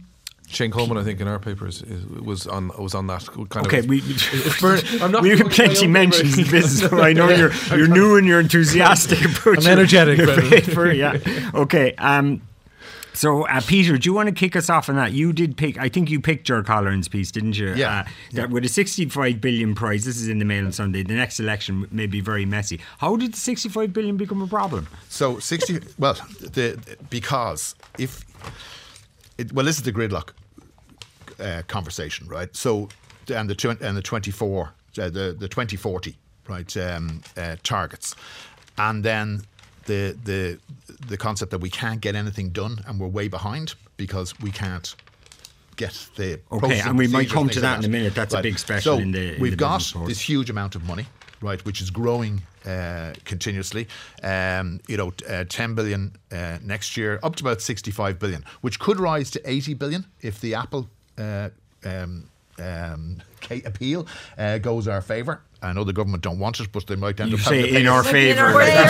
Shane Coleman, I think, in our papers is, was on was on that kind okay, of. we I'm not we have plenty mentions in business. So I know you're you're new and you're enthusiastic. I'm energetic. Your paper, yeah. Okay. Um. So, uh, Peter, do you want to kick us off on that? You did pick, I think you picked Ger Collins' piece, didn't you? Yeah. Uh, that yeah. With a sixty-five billion prize, this is in the Mail on Sunday, the next election may be very messy. How did the sixty-five billion become a problem? So, sixty, well, the, because if, it, well, this is the gridlock uh, conversation, right? So, and the, and the twenty-four, uh, the, the twenty forty, right, um, uh, targets. And then the the the concept that we can't get anything done and we're way behind because we can't get the okay, and we might come to that in a minute. That's right. a big special so in the. In we've the got this huge amount of money, right, which is growing uh, continuously. Um, you know, uh, ten billion uh, next year, up to about sixty-five billion, which could rise to eighty billion if the Apple uh, um, um, appeal uh, goes our favour. I know the government don't want it, but they might end you up say having to in pay our us. favour.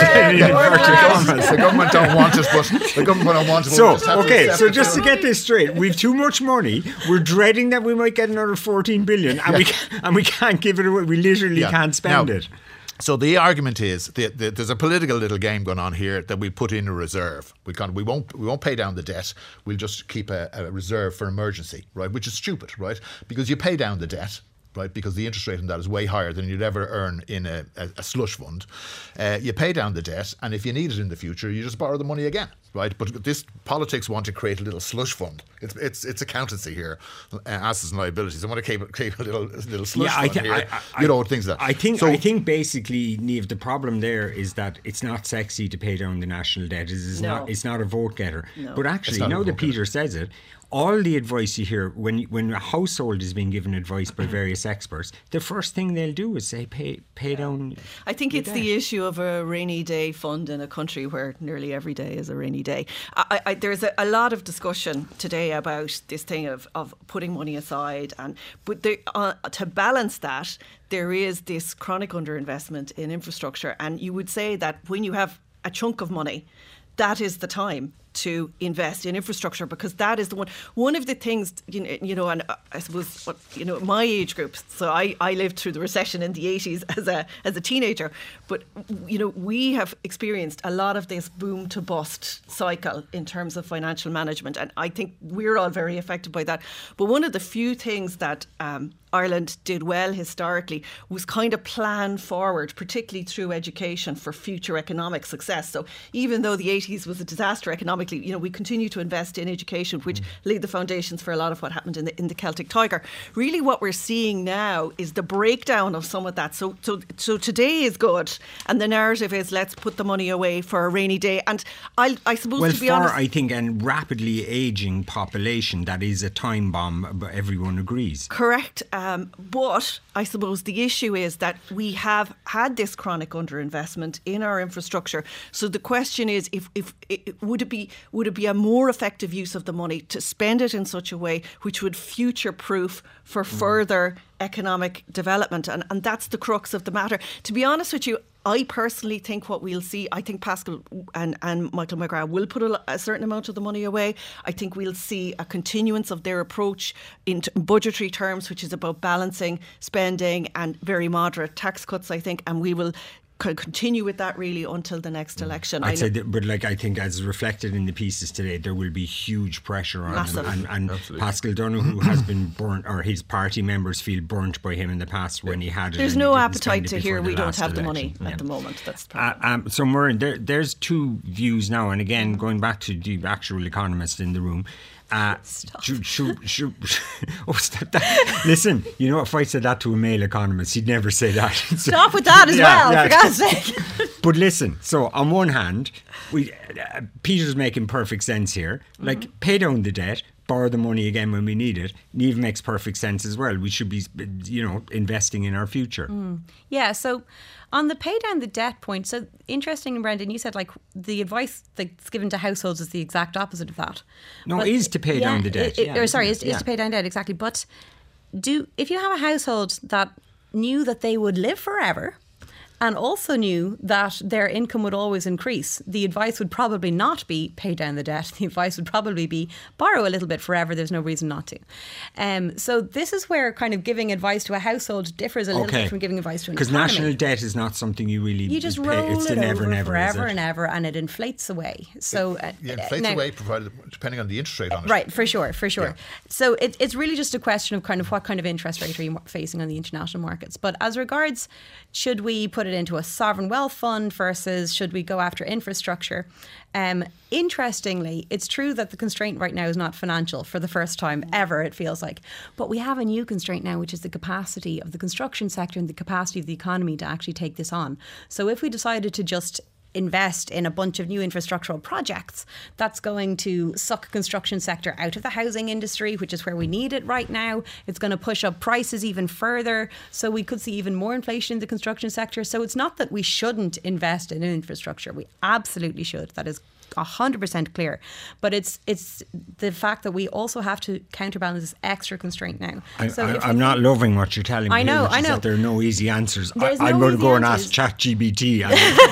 The government don't want it, but the government don't want it. So, okay, so just to get this straight, we've too much money. We're dreading that we might get another fourteen billion, and yeah. we can, and we can't give it away. We literally yeah. can't spend now, it. So the argument is that the, there's a political little game going on here that we put in a reserve. We can't, we won't we won't pay down the debt. We'll just keep a, a reserve for emergency, right? Which is stupid, right? Because you pay down the debt. Right, because the interest rate on that is way higher than you'd ever earn in a, a, a slush fund. Uh, you pay down the debt, and if you need it in the future, you just borrow the money again, right? But this politics want to create a little slush fund. It's it's, it's accountancy here, uh, assets and liabilities. I want to create, create a little little slush yeah, fund I th- here. I, I, you know, things like that. I think so, I think basically, Niamh, the problem there is that it's not sexy to pay down the national debt. It's, it's no. not it's not a vote getter. No. But actually, now that Peter says it, all the advice you hear when when a household is being given advice by various experts, the first thing they'll do is say pay pay down. I think it's debt. the issue of a rainy day fund in a country where nearly every day is a rainy day. I, I, there's a, a lot of discussion today about this thing of, of putting money aside, and but there, uh, to balance that, there is this chronic underinvestment in infrastructure, and you would say that when you have a chunk of money, that is the time to invest in infrastructure, because that is the one one of the things, you know, you know and I suppose, you know, my age group, so I, I lived through the recession in the eighties as a as a teenager, but you know, we have experienced a lot of this boom to bust cycle in terms of financial management, and I think we're all very affected by that. But one of the few things that um, Ireland did well historically was kind of plan forward, particularly through education, for future economic success. So even though the eighties was a disaster economically, you know, we continue to invest in education, which mm. laid the foundations for a lot of what happened in the in the Celtic Tiger. Really, what we're seeing now is the breakdown of some of that. So, so, so today is good, and the narrative is let's put the money away for a rainy day. And I, I suppose, well, to be for, honest, I think, a rapidly aging population, that is a time bomb. But everyone agrees. Correct. Um, but I suppose the issue is that we have had this chronic underinvestment in our infrastructure. So the question is, if, if it, would it be would it be a more effective use of the money to spend it in such a way which would future-proof for mm. further economic development? And, and that's the crux of the matter. To be honest with you, I personally think what we'll see, I think Paschal and, and Michael McGrath will put a, a certain amount of the money away. I think we'll see a continuance of their approach in t- budgetary terms, which is about balancing spending and very moderate tax cuts, I think, and we will continue with that really until the next election. I'd say that, but like I think as reflected in the pieces today, there will be huge pressure on Massive. him, and, and Paschal Donoghue has been burnt, or his party members feel burnt by him in the past when he had it. There's no appetite to hear we don't have the money yeah. at the moment. That's the uh, um, so Muireann, there, there's two views now, and again going back to the actual economist in the room. Uh, should, should, should, oh, stop that. Listen, you know, if I said that to a male economist, he'd never say that. So, stop with that as yeah, well, yeah. for God's sake. But listen, so on one hand, we uh, Peter's making perfect sense here. Like, mm-hmm. pay down the debt, borrow the money again when we need it. Niamh makes perfect sense as well. We should be, you know, investing in our future. Mm. Yeah, so on the pay down the debt point, so interesting, Brendan, you said like the advice that's given to households is the exact opposite of that. No, but, it is to pay yeah, down the debt. It, yeah, or sorry, is, yeah. is to pay down debt, exactly. But do if you have a household that knew that they would live forever and also knew that their income would always increase, the advice would probably not be pay down the debt. The advice would probably be borrow a little bit forever. There's no reason not to. Um, so this is where kind of giving advice to a household differs a little okay. bit from giving advice to an Because national debt is not something you really You just pay. roll it's it the never, over never, forever and ever, and it inflates away. So it, uh, it inflates now, away, provided depending on the interest rate on it. Right, for sure, for sure. Yeah. So it, it's really just a question of kind of what kind of interest rate are you facing on the international markets. But as regards, should we put it into a sovereign wealth fund versus should we go after infrastructure? Um, interestingly, it's true that the constraint right now is not financial for the first time ever, it feels like. But we have a new constraint now, which is the capacity of the construction sector and the capacity of the economy to actually take this on. So if we decided to just invest in a bunch of new infrastructural projects, that's going to suck construction sector out of the housing industry, which is where we need it right now. It's going to push up prices even further. So we could see even more inflation in the construction sector. So it's not that we shouldn't invest in infrastructure. We absolutely should. That is one hundred percent clear. But it's it's the fact that we also have to counterbalance this extra constraint now. I, so I, if I'm not loving what you're telling me. I know, here, which I is know. That there are no easy answers. I, There's I'm no going to easy go and answers. ask ChatGPT.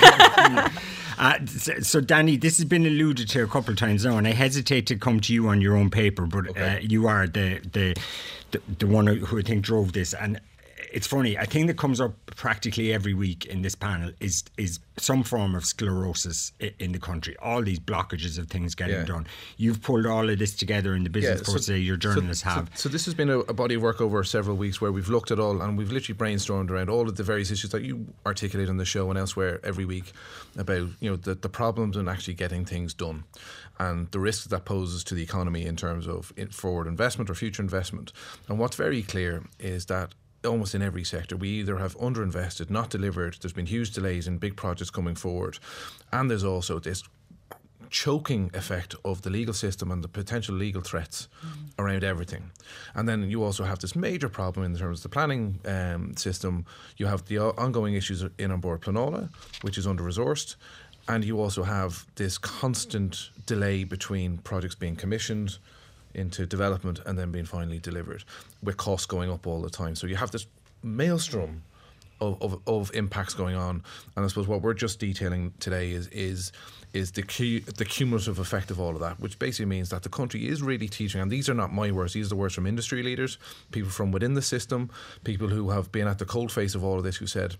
Uh, so, so, Danny, this has been alluded to a couple of times now, and I hesitate to come to you on your own paper, but Okay. uh, you are the, the the the one who I think drove this. And it's funny, a thing that comes up practically every week in this panel is is some form of sclerosis i- in the country. All these blockages of things getting Yeah. done. You've pulled all of this together in the business course today. Your journalists so, have. So, so this has been a, a body of work over several weeks where we've looked at all and we've literally brainstormed around all of the various issues that you articulate on the show and elsewhere every week about, you know, the, the problems in actually getting things done and the risks that poses to the economy in terms of in forward investment or future investment. And what's very clear is that almost in every sector, we either have underinvested, not delivered, there's been huge delays in big projects coming forward, and there's also this choking effect of the legal system and the potential legal threats mm. around everything. And then you also have this major problem in terms of the planning um, system. You have the o- ongoing issues in on board Planola, which is under-resourced, and you also have this constant delay between projects being commissioned into development and then being finally delivered, with costs going up all the time. So you have this maelstrom of, of, of impacts going on, and I suppose what we're just detailing today is is is the cu- the cumulative effect of all of that, which basically means that the country is really teaching, and these are not my words, these are the words from industry leaders, people from within the system, people who have been at the coalface of all of this, who said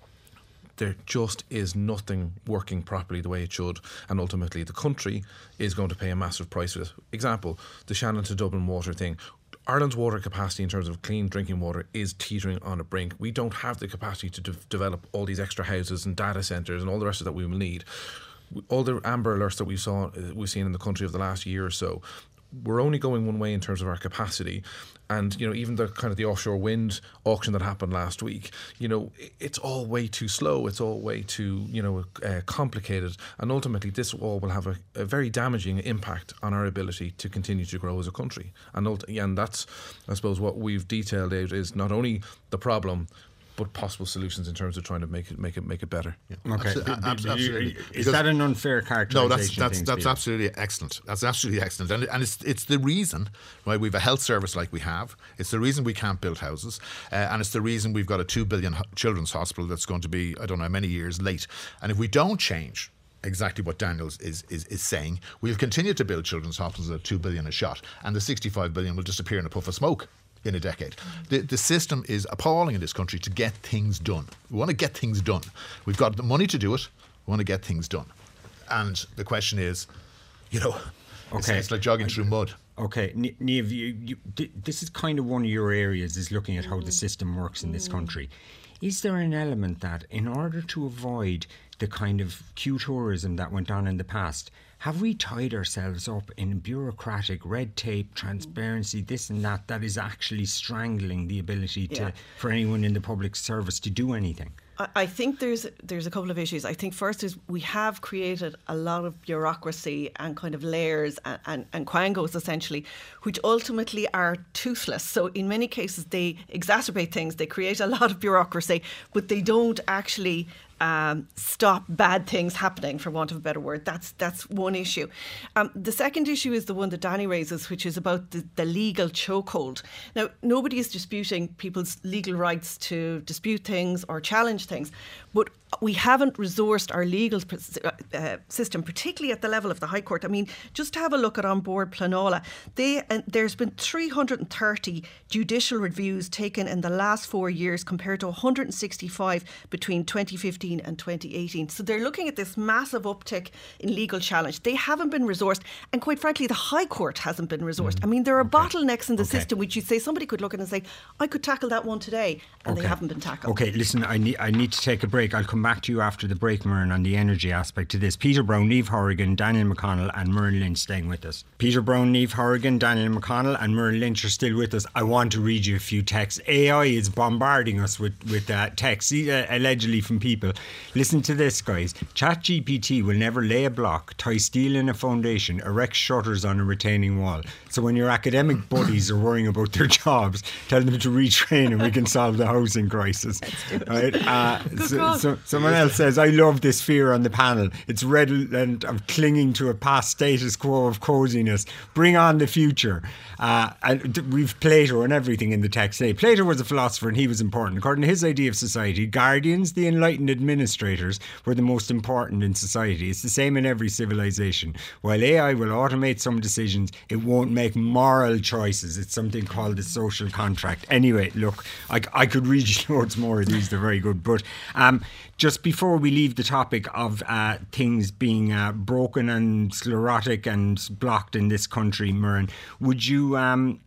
there just is nothing working properly the way it should, and ultimately the country is going to pay a massive price for this. Example, the Shannon to Dublin water thing. Ireland's water capacity in terms of clean drinking water is teetering on a brink. We don't have the capacity to de- develop all these extra houses and data centres and all the rest of that we will need. All the amber alerts that we saw, we've seen in the country over the last year or so, we're only going one way in terms of our capacity. And, you know, even the kind of the offshore wind auction that happened last week, you know, it's all way too slow. It's all way too, you know, uh, complicated. And ultimately, this all will have a, a very damaging impact on our ability to continue to grow as a country. And, ulti- and that's, I suppose, what we've detailed out is not only the problem, but possible solutions in terms of trying to make it make it make it better. Yeah. Okay, Absol- ab- absolutely. Is Because- that an unfair characterization? No, that's of that's things, that's Peter? absolutely excellent. That's absolutely excellent, and and it's it's the reason why we've a health service like we have. It's the reason we can't build houses, uh, and it's the reason we've got a two billion ho- children's hospital that's going to be I don't know how many years late. And if we don't change exactly what Daniels is, is is saying, we'll continue to build children's hospitals at two billion a shot, and the sixty-five billion will disappear in a puff of smoke in a decade. The, the system is appalling in this country to get things done. We want to get things done. We've got the money to do it. We want to get things done. And the question is, you know, it's, Okay. it's like jogging through mud. Okay, N- Niamh, you, you, th- this is kind of one of your areas, is looking at how the system works in this country. Is there an element that, in order to avoid the kind of Q-tourism that went on in the past, have we tied ourselves up in bureaucratic red tape, transparency, this and that, that is actually strangling the ability to Yeah. for anyone in the public service to do anything? I- I think there's there's a couple of issues. I think first is we have created a lot of bureaucracy and kind of layers and, and, and quangos essentially, which ultimately are toothless. So in many cases they exacerbate things. They create a lot of bureaucracy, but they don't actually um, stop bad things happening, for want of a better word. That's that's one issue. Um, the second issue is the one that Danny raises, which is about the, the legal chokehold. Now, nobody is disputing people's legal rights to dispute things or challenge things, but we haven't resourced our legal uh, system, particularly at the level of the High Court. I mean, just to have a look at An Bord Pleanála, they, uh, there's been three hundred thirty judicial reviews taken in the last four years compared to one hundred sixty-five between twenty fifteen and twenty eighteen. So they're looking at this massive uptick in legal challenge. They haven't been resourced, and quite frankly, the High Court hasn't been resourced. Mm-hmm. I mean, there are okay. bottlenecks in the okay. system which you say somebody could look at and say, I could tackle that one today, and okay. they haven't been tackled. Okay, listen, I need I need to take a break. I'll come back to you after the break, Muireann, on the energy aspect of this. Peter Browne, Niamh Horrigan, Daniel McConnell and Muireann Lynch staying with us. Peter Browne, Niamh Horrigan, Daniel McConnell and Muireann Lynch are still with us. I want to read you a few texts. A I is bombarding us with, with uh, texts, uh, allegedly from people. Listen to this, guys. ChatGPT will never lay a block, tie steel in a foundation, erect shutters on a retaining wall. So when your academic buddies are worrying about their jobs, tell them to retrain and we can solve the housing crisis. Right? Uh, so, so, someone else says, I love this fear on the panel. It's redolent of clinging to a past status quo of coziness. Bring on the future. Uh, and we've Plato and everything in the text today. Plato was a philosopher and he was important. According to his idea of society, guardians, the enlightened administrators, were the most important in society. It's the same in every civilization. While A I will automate some decisions, it won't make moral choices. It's something called the social contract. Anyway, look, I, I could read you loads more of these. They're very good. But um, just before we leave the topic of uh, things being uh, broken and sclerotic and blocked in this country, Muireann, would you um,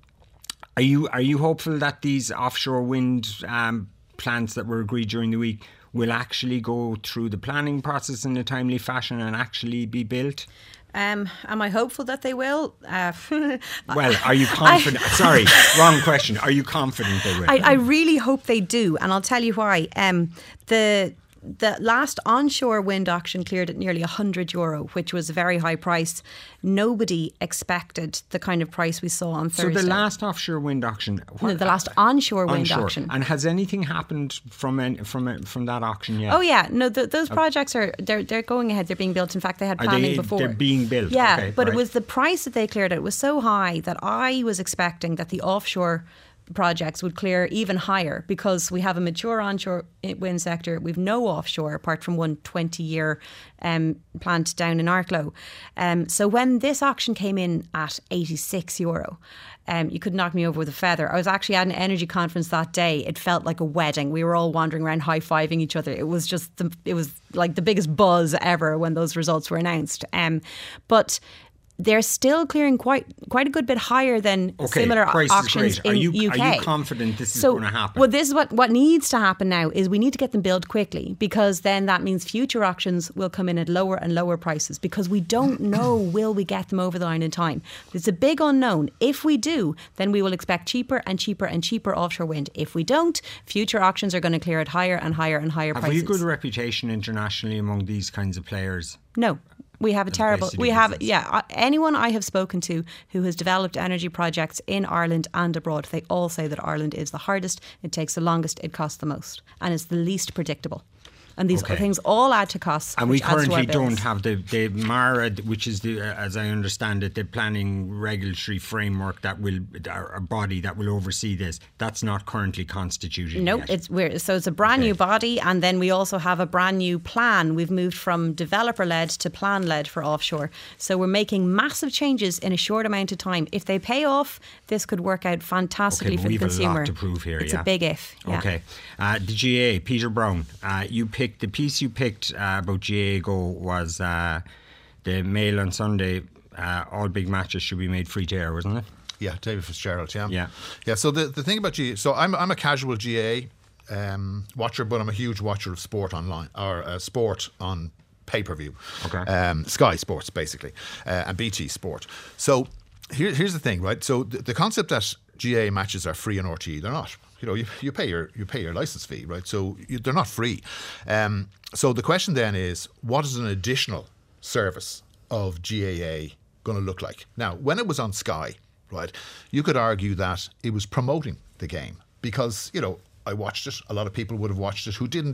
are you are you hopeful that these offshore wind um, plants that were agreed during the week will actually go through the planning process in a timely fashion and actually be built? Um, am I hopeful that they will? Uh, well, are you confident? I, Sorry, wrong question. Are you confident they will? I, I really hope they do, and I'll tell you why. Um, the The last onshore wind auction cleared at nearly one hundred euro, which was a very high price. Nobody expected the kind of price we saw on Thursday. So the last offshore wind auction... What, no, the last onshore wind onshore. auction. And has anything happened from from from that auction yet? Oh yeah, no, the, those projects are they're they're going ahead. They're being built. In fact, they had are planning they, before. They're being built. Yeah, okay, but right. it was the price that they cleared at. It was so high that I was expecting that the offshore projects would clear even higher, because we have a mature onshore wind sector. We've no offshore apart from one twenty-year um, plant down in Arklow. Um, so when this auction came in at eighty-six euro, um, you could knock me over with a feather. I was actually at an energy conference that day. It felt like a wedding. We were all wandering around high-fiving each other. It was just, the, it was like the biggest buzz ever when those results were announced. Um, but they're still clearing quite quite a good bit higher than okay, similar auctions in are you, U K. Are you confident this is so, going to happen? Well, this is what, what needs to happen now is we need to get them built quickly, because then that means future auctions will come in at lower and lower prices, because we don't know will we get them over the line in time. It's a big unknown. If we do, then we will expect cheaper and cheaper and cheaper offshore wind. If we don't, future auctions are going to clear at higher and higher and higher Have prices. Have we a good reputation internationally among these kinds of players? No. We have a terrible, we have, business. yeah, anyone I have spoken to who has developed energy projects in Ireland and abroad, they all say that Ireland is the hardest, it takes the longest, it costs the most, and it's the least predictable. And these okay. things all add to costs. And we currently don't have the, the MARA, which is, the, uh, as I understand it, the planning regulatory framework that will, a body that will oversee this. That's not currently constituted No, yet. it's we're, so it's a brand okay. new body, and then we also have a brand new plan. We've moved from developer-led to plan-led for offshore. So we're making massive changes in a short amount of time. If they pay off, this could work out fantastically okay, for the consumer. We have a lot to prove here. It's yeah. a big if. Yeah. Okay. Uh, the G A A, Peter Browne, uh, you picked the piece you picked uh, about G A A Go was uh, the Mail on Sunday. Uh, all big matches should be made free to air, wasn't it? Yeah, David Fitzgerald. Yeah, yeah, yeah. So the the thing about G A A, so I'm I'm a casual G A A um, watcher, but I'm a huge watcher of sport online or uh, sport on pay-per-view. Okay. Um, Sky Sports basically, uh, and B T Sport. So here, here's the thing, right? So the, the concept that G A A matches are free on R T E, they're not. You know, you, you pay your you pay your license fee, right? So you, they're not free. Um, so the question then is, what is an additional service of G A A going to look like? Now, when it was on Sky, right, you could argue that it was promoting the game because, you know, I watched it. A lot of people would have watched it who didn't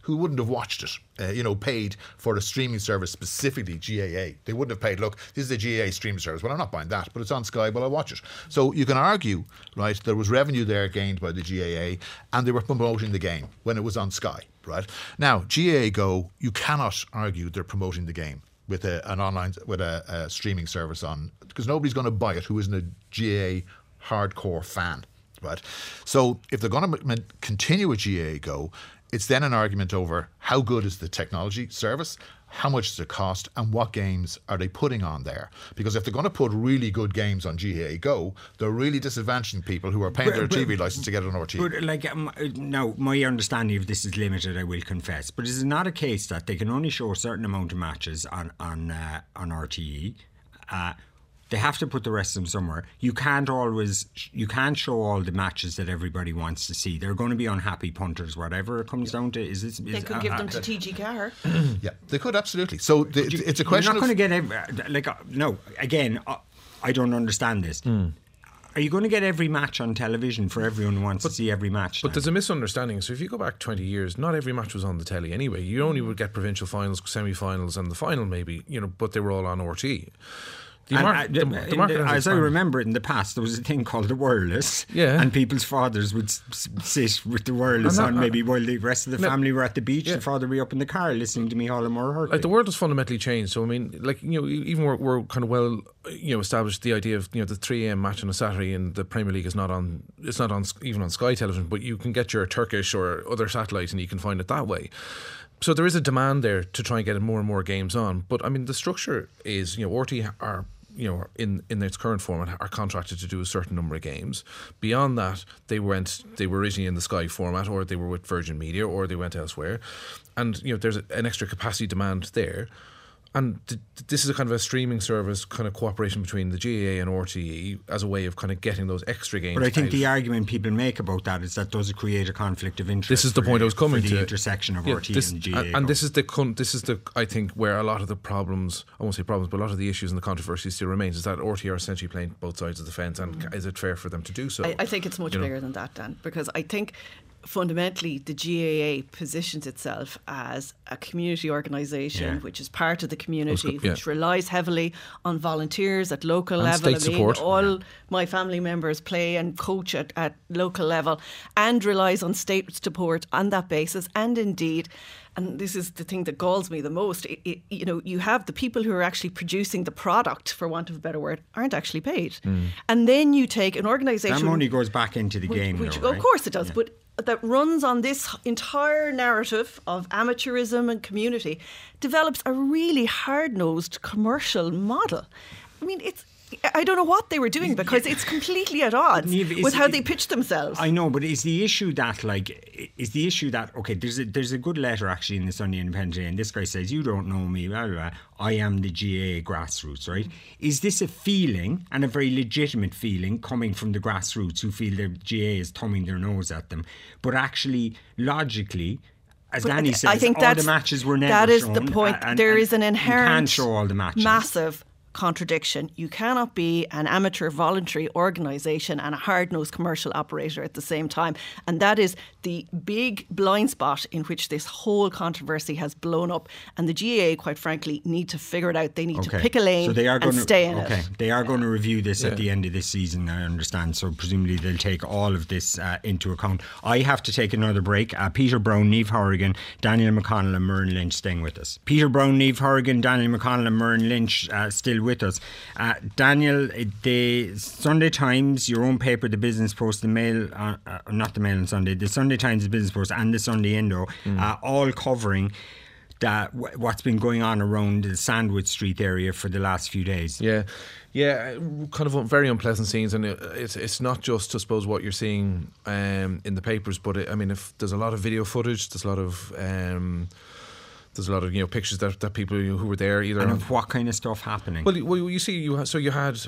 who wouldn't have watched it, uh, you know, paid for a streaming service, specifically G A A. They wouldn't have paid, look, this is a G A A streaming service. Well, I'm not buying that, but it's on Sky, well, I'll watch it. So you can argue, right, there was revenue there gained by the G A A, and they were promoting the game when it was on Sky, right? Now, G A A Go, you cannot argue they're promoting the game with a, an online, with a, a streaming service on, because nobody's going to buy it who isn't a G A A hardcore fan, right? So if they're going to m- continue with G A A Go, it's then an argument over how good is the technology service, how much does it cost, and what games are they putting on there? Because if they're going to put really good games on G A A Go, they're really disadvantaging people who are paying But- their but- T V license to get it on R T E. But like, um, now my understanding of this is limited, I will confess. But is it not a case that they can only show a certain amount of matches on on uh, on R T E? Uh, they have to put the rest of them somewhere. You can't always, you can't show all the matches that everybody wants to see. They're going to be unhappy punters, whatever it comes down to. Is this? They is, could uh, give uh, them to T G Carr. Yeah, they could, absolutely. So the, you- it's a question You're not of... going to get every, like uh, no. Again, uh, I don't understand this. Are you going to get every match on television for everyone who wants to see every match? But then? there's a misunderstanding. So if you go back twenty years, not every match was on the telly anyway. You only would get provincial finals, semi-finals, and the final maybe. You know, but they were all on R T E. The And, mar- uh, the- in the the- market has as I expanded. remember it in the past, there was a thing called the wireless. Yeah. And people's fathers would s- s- sit with the wireless And that- on maybe while the rest of the No. family were at the beach. Yeah. The father would be up in the car listening to me Hall and More Hurt. Like the world has fundamentally changed. So I mean, like you know, even we're, we're kind of well, you know, established the idea of you know the three a.m. match on a Saturday and the Premier League is not on. It's not on even on Sky Television, but you can get your Turkish or other satellite and you can find it that way. So there is a demand there to try and get more and more games on. But I mean, the structure is you know, R T E are. You know, in, in its current format, are contracted to do a certain number of games. Beyond that, they went. They were originally in the Sky format, or they were with Virgin Media, or they went elsewhere. And you know, there's a, an extra capacity demand there. And th- this is a kind of a streaming service, kind of cooperation between the G A A and R T E as a way of kind of getting those extra games. But I think out. the argument people make about that is that does it create a conflict of interest? This is the for point I was coming for to. the intersection of Yeah, R T E this- and G A A. and, and this is the con- this is the I think where a lot of the problems, I won't say problems, but a lot of the issues and the controversy still remains, is that R T E are essentially playing both sides of the fence, and mm. is it fair for them to do so? I, I think it's much You know? bigger than that, Dan, because I think fundamentally the G A A positions itself as a community organisation Yeah. which is part of the community, yeah. which relies heavily on volunteers at local And level. state I mean, support. all my family members play and coach at, at local level and relies on state support on that basis. And indeed, and this is the thing that galls me the most, it, it, you know, you have the people who are actually producing the product, for want of a better word, aren't actually paid. Mm. And then you take an organisation... that money goes back into the Which- game, which, though, of right? course it does, Yeah. but that runs on this entire narrative of amateurism and community, develops a really hard-nosed commercial model. I mean, it's I don't know what they were doing because it's completely at odds Niamh, is with how it- they pitched themselves. I know, but is the issue that like is the issue that okay? There's a there's a good letter actually in the Sunday Independent, and this guy says, "You don't know me. Blah, blah, blah. I am the G A A grassroots." Right? Is this a feeling, and a very legitimate feeling, coming from the grassroots who feel the G A A is thumbing their nose at them, but actually logically? As But Danny I- says, I think all that's, the matches were never that is shown, the point. and- There and is an you inherent can't show all the matches. massive contradiction. You cannot be an amateur voluntary organisation and a hard-nosed commercial operator at the same time. And that is the big blind spot in which this whole controversy has blown up. And the G A A, quite frankly, need to figure it out. They need to pick a lane so they are and gonna, stay in okay. it. They are going to review this Yeah. at the end of this season, I understand. So presumably they'll take all of this uh, into account. I have to take another break. Uh, Peter Brown, Niamh Horrigan, Daniel McConnell and Myrne Lynch staying with us. Peter Brown, Niamh Horrigan, Daniel McConnell and Myrne Lynch uh, still with us. Uh, Daniel, the Sunday Times, your own paper, the Business Post, the Mail, uh, uh, not the Mail on Sunday, the Sunday Times, the Business Post and the Sunday Indo, mm. uh, all covering that what's been going on around the Sandwich Street area for the last few days. Yeah, yeah, kind of very unpleasant scenes, and it, it's it's not just, I suppose, what you're seeing um, in the papers, but it, I mean, if there's a lot of video footage, there's a lot of um, there's a lot of you know pictures that, that people who were there either. And of what kind of stuff happening? Well, well you see, you ha- so you had.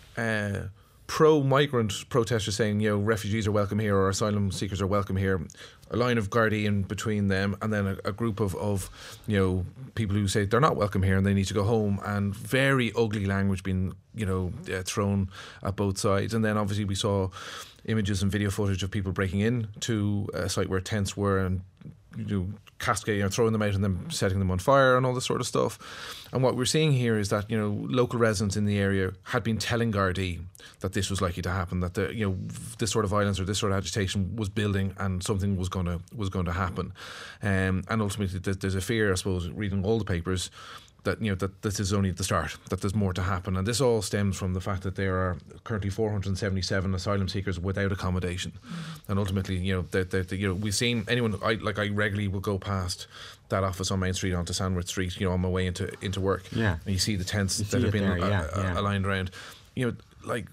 Uh, pro-migrant protesters saying, you know, refugees are welcome here or asylum seekers are welcome here. A line of Gardaí in between them, and then a, a group of, of, you know, people who say they're not welcome here and they need to go home. And very ugly language being, you know, uh, thrown at both sides. And then obviously we saw images and video footage of people breaking in to a site where tents were and you know, cascading, you know, throwing them out and then setting them on fire and all this sort of stuff. And what we're seeing here is that, you know, local residents in the area had been telling Gardaí that this was likely to happen, that the, you know, this sort of violence or this sort of agitation was building and something was going to was going to happen. Um, and ultimately, there's a fear, I suppose, reading all the papers, that, you know, that this is only the start, that there's more to happen. And this all stems from the fact that there are currently four hundred seventy-seven asylum seekers without accommodation. Mm. And ultimately, you know, that the, the, you know, we've seen anyone, I, like I regularly will go past that office on Main Street onto Sandwich Street, you know, on my way into into work. Yeah. And you see the tents you that have been there, yeah, uh, yeah. aligned around. You know, like,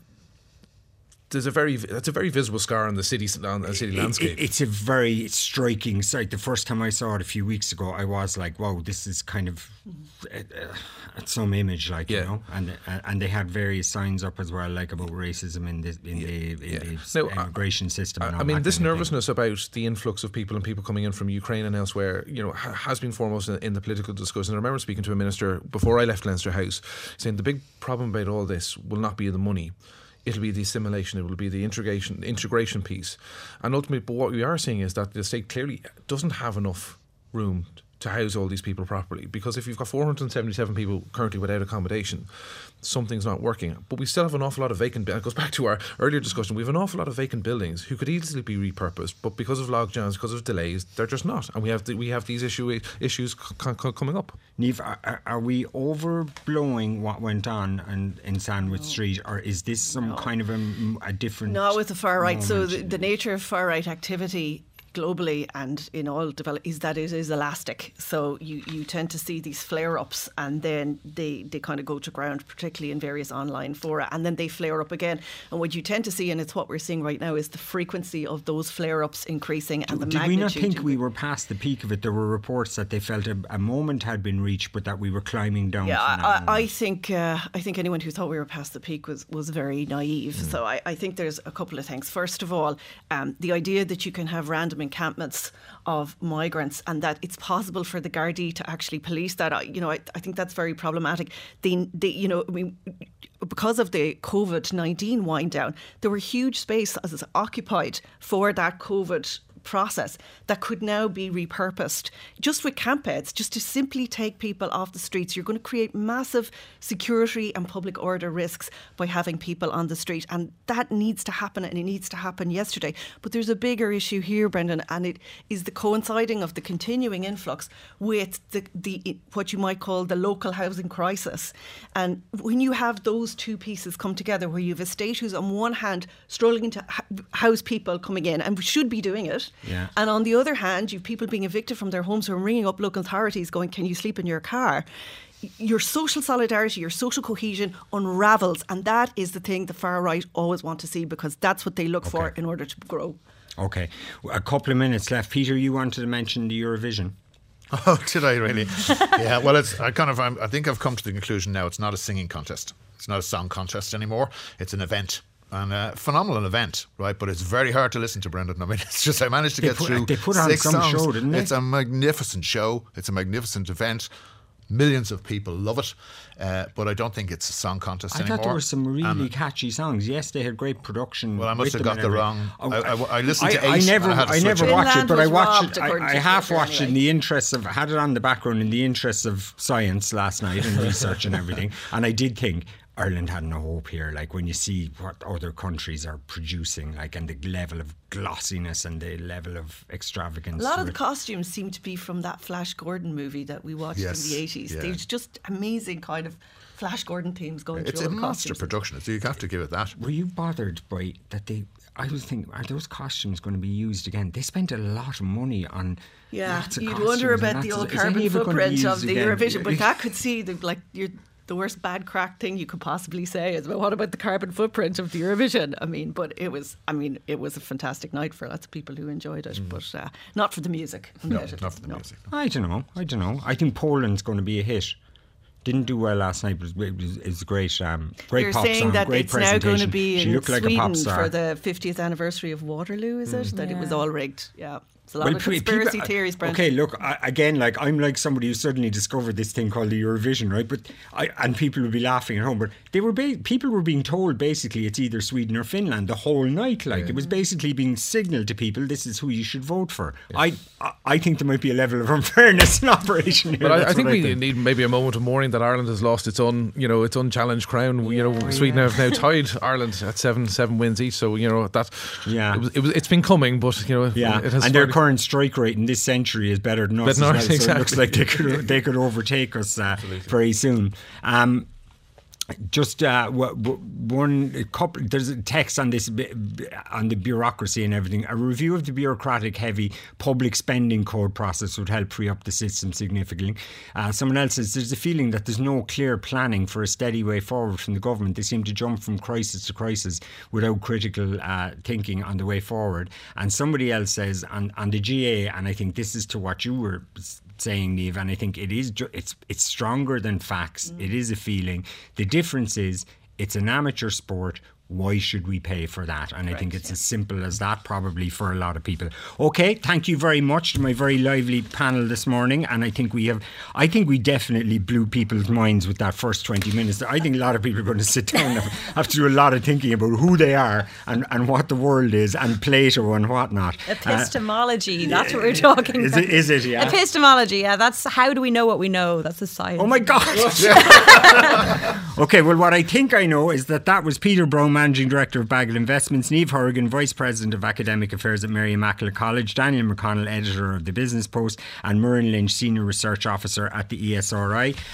there's a very that's a very visible scar on the city on the city it, landscape. It, it's a very striking sight. The first time I saw it a few weeks ago, I was like, "Wow, this is kind of uh, uh, some image, like yeah. you know." And uh, and they had various signs up as well, like about racism in the in yeah. the, in yeah. the now, immigration system. I, and all I mean, that this kind of nervousness thing. about the influx of people and people coming in from Ukraine and elsewhere, you know, ha- has been foremost in, in the political discussion. I remember speaking to a minister before I left Leinster House, saying the big problem about all this will not be the money. It'll be the assimilation, it will be the integration integration piece. And ultimately, but what we are seeing is that the state clearly doesn't have enough room to house all these people properly. Because if you've got four hundred seventy-seven people currently without accommodation, something's not working. But we still have an awful lot of vacant, it goes back to our earlier discussion, we have an awful lot of vacant buildings who could easily be repurposed, but because of log jams, because of delays, they're just not. And we have the, we have these issue, issues c- c- coming up. Niamh, are, are we overblowing what went on in, in Sandwich no. Street, or is this some no. kind of a, a different... No, with the far right. So the, moment? the nature of far right activity globally and in all develop is that it is elastic. So you, you tend to see these flare-ups and then they, they kind of go to ground, particularly in various online fora, and then they flare up again. And what you tend to see, and it's what we're seeing right now, is the frequency of those flare-ups increasing and do, the did magnitude. Did we not think we were past the peak of it? There were reports that they felt a, a moment had been reached, but that we were climbing down. Yeah, from I, that I think uh, I think anyone who thought we were past the peak was, was very naive. Mm. So I, I think there's a couple of things. First of all, um, the idea that you can have random encampments of migrants and that it's possible for the Gardaí to actually police that, I, you know, I, I think that's very problematic. They, they, you know, I mean, because of the COVID nineteen wind down, there were huge spaces occupied for that COVID process that could now be repurposed just with camp beds, just to simply take people off the streets. You're going to create massive security and public order risks by having people on the street, and that needs to happen, and it needs to happen yesterday. But there's a bigger issue here, Brendan, and it is the coinciding of the continuing influx with the, the what you might call the local housing crisis. And when you have those two pieces come together, where you have a state who's on one hand struggling to ha- house people coming in and should be doing it, yeah. and on the other hand, you've people being evicted from their homes who are ringing up local authorities going, can you sleep in your car? Your social solidarity, your social cohesion unravels, and that is the thing the far right always want to see, because that's what they look okay. for in order to grow. Okay, a couple of minutes left. Peter, you wanted to mention the Eurovision. Oh, did I really? Yeah, well, it's I kind of I'm, I think I've come to the conclusion now it's not a singing contest. It's not a song contest anymore. It's an event. And a phenomenal event, right? But it's very hard to listen to, Brendan. I mean, it's just I managed to they get put, through They put on six some songs. show, didn't they? It's a magnificent show. It's a magnificent event. Millions of people love it, uh, but I don't think it's a song contest I anymore. thought there were some really and catchy songs. Yes, they had great production. Well, I must with have got them the and wrong. I, I, I listened I, to eight. I never, and I, had to I never switch it. watched it, Finland but I was watched robbed, it. according I, I to half Twitter, watched it in anyway. the interests of. Had it on the background in the interests of science last night and research and everything. And I did think Ireland had no hope here. Like when you see what other countries are producing, like and the level of glossiness and the level of extravagance. A lot to of the it. costumes seem to be from that Flash Gordon movie that we watched Yes, in the eighties. yeah. There's just amazing kind of Flash Gordon themes going It's through a all the monster costumes. production, so you have to give it that. Were you bothered by that? They, I was thinking, are those costumes going to be used again? They spent a lot of money on. Yeah, lots of you'd costumes wonder and about lots the of- old is any carbon of it gonna be footprint of used the again? Eurovision, but that could see the like you're. The worst bad crack thing you could possibly say is, well, what about the carbon footprint of the Eurovision? I mean, but it was, I mean, it was a fantastic night for lots of people who enjoyed it, Mm. but uh, not for the music. No, It. not for the No. music. I don't know. I don't know. I think Poland's going to be a hit. Didn't do well last night, but it was, it was great. Um, great You're pop saying song, that great it's now going to presentation. be She in looked like Sweden a pop star. for the fiftieth anniversary of Waterloo, is it? That it was Yeah. all rigged. Yeah. It's a lot of pe- conspiracy people- theories, Brendan. Okay, look, I, again, like I'm like somebody who suddenly discovered this thing called the Eurovision, right? But I, and people would be laughing at home, but they were ba- people were being told basically it's either Sweden or Finland the whole night. Like Yeah. it was basically being signalled to people this is who you should vote for. I, I I think there might be a level of unfairness in operation here. But I, That's I think what we think. need maybe a moment of mourning that Ireland has lost its un, you know, its unchallenged crown. You know, Sweden have now tied Ireland at seven seven wins each. So you know that. Yeah. It was, it was. It's been coming, but you know. Yeah, It has and their finally- current strike rate in this century is better than us. But no, as well, so exactly. it looks like they could they could overtake us uh, very soon. Um, Just uh, w- w- one couple. There's a text on this bi- bi- on the bureaucracy and everything. A review of the bureaucratic-heavy public spending code process would help free up the system significantly. Uh, someone else says there's a feeling that there's no clear planning for a steady way forward from the government. They seem to jump from crisis to crisis without critical uh, thinking on the way forward. And somebody else says on on the G A, and I think this is to what you were saying, Niamh, and I think it is ju- it's it's stronger than facts. Mm. It is a feeling. The difference is it's an amateur sport. Why should we pay for that? And right, I think it's yeah. as simple as that probably for a lot of people. Okay, thank you very much to my very lively panel this morning. And I think we have, I think we definitely blew people's minds with that first twenty minutes. I think a lot of people are going to sit down and have to do a lot of thinking about who they are and, and what the world is and Plato and whatnot. Epistemology, uh, that's what we're talking is about. It, is it, yeah? Epistemology, yeah. That's how do we know what we know? That's a science. Oh my God. Okay, well, what I think I know is that that was Peter Brown, Managing Director of Bagel Investments, Niamh Horrigan, Vice President of Academic Affairs at Mary Immaculate College, Daniel McConnell, Editor of The Business Post, and Muireann Lynch, Senior Research Officer at the E S R I.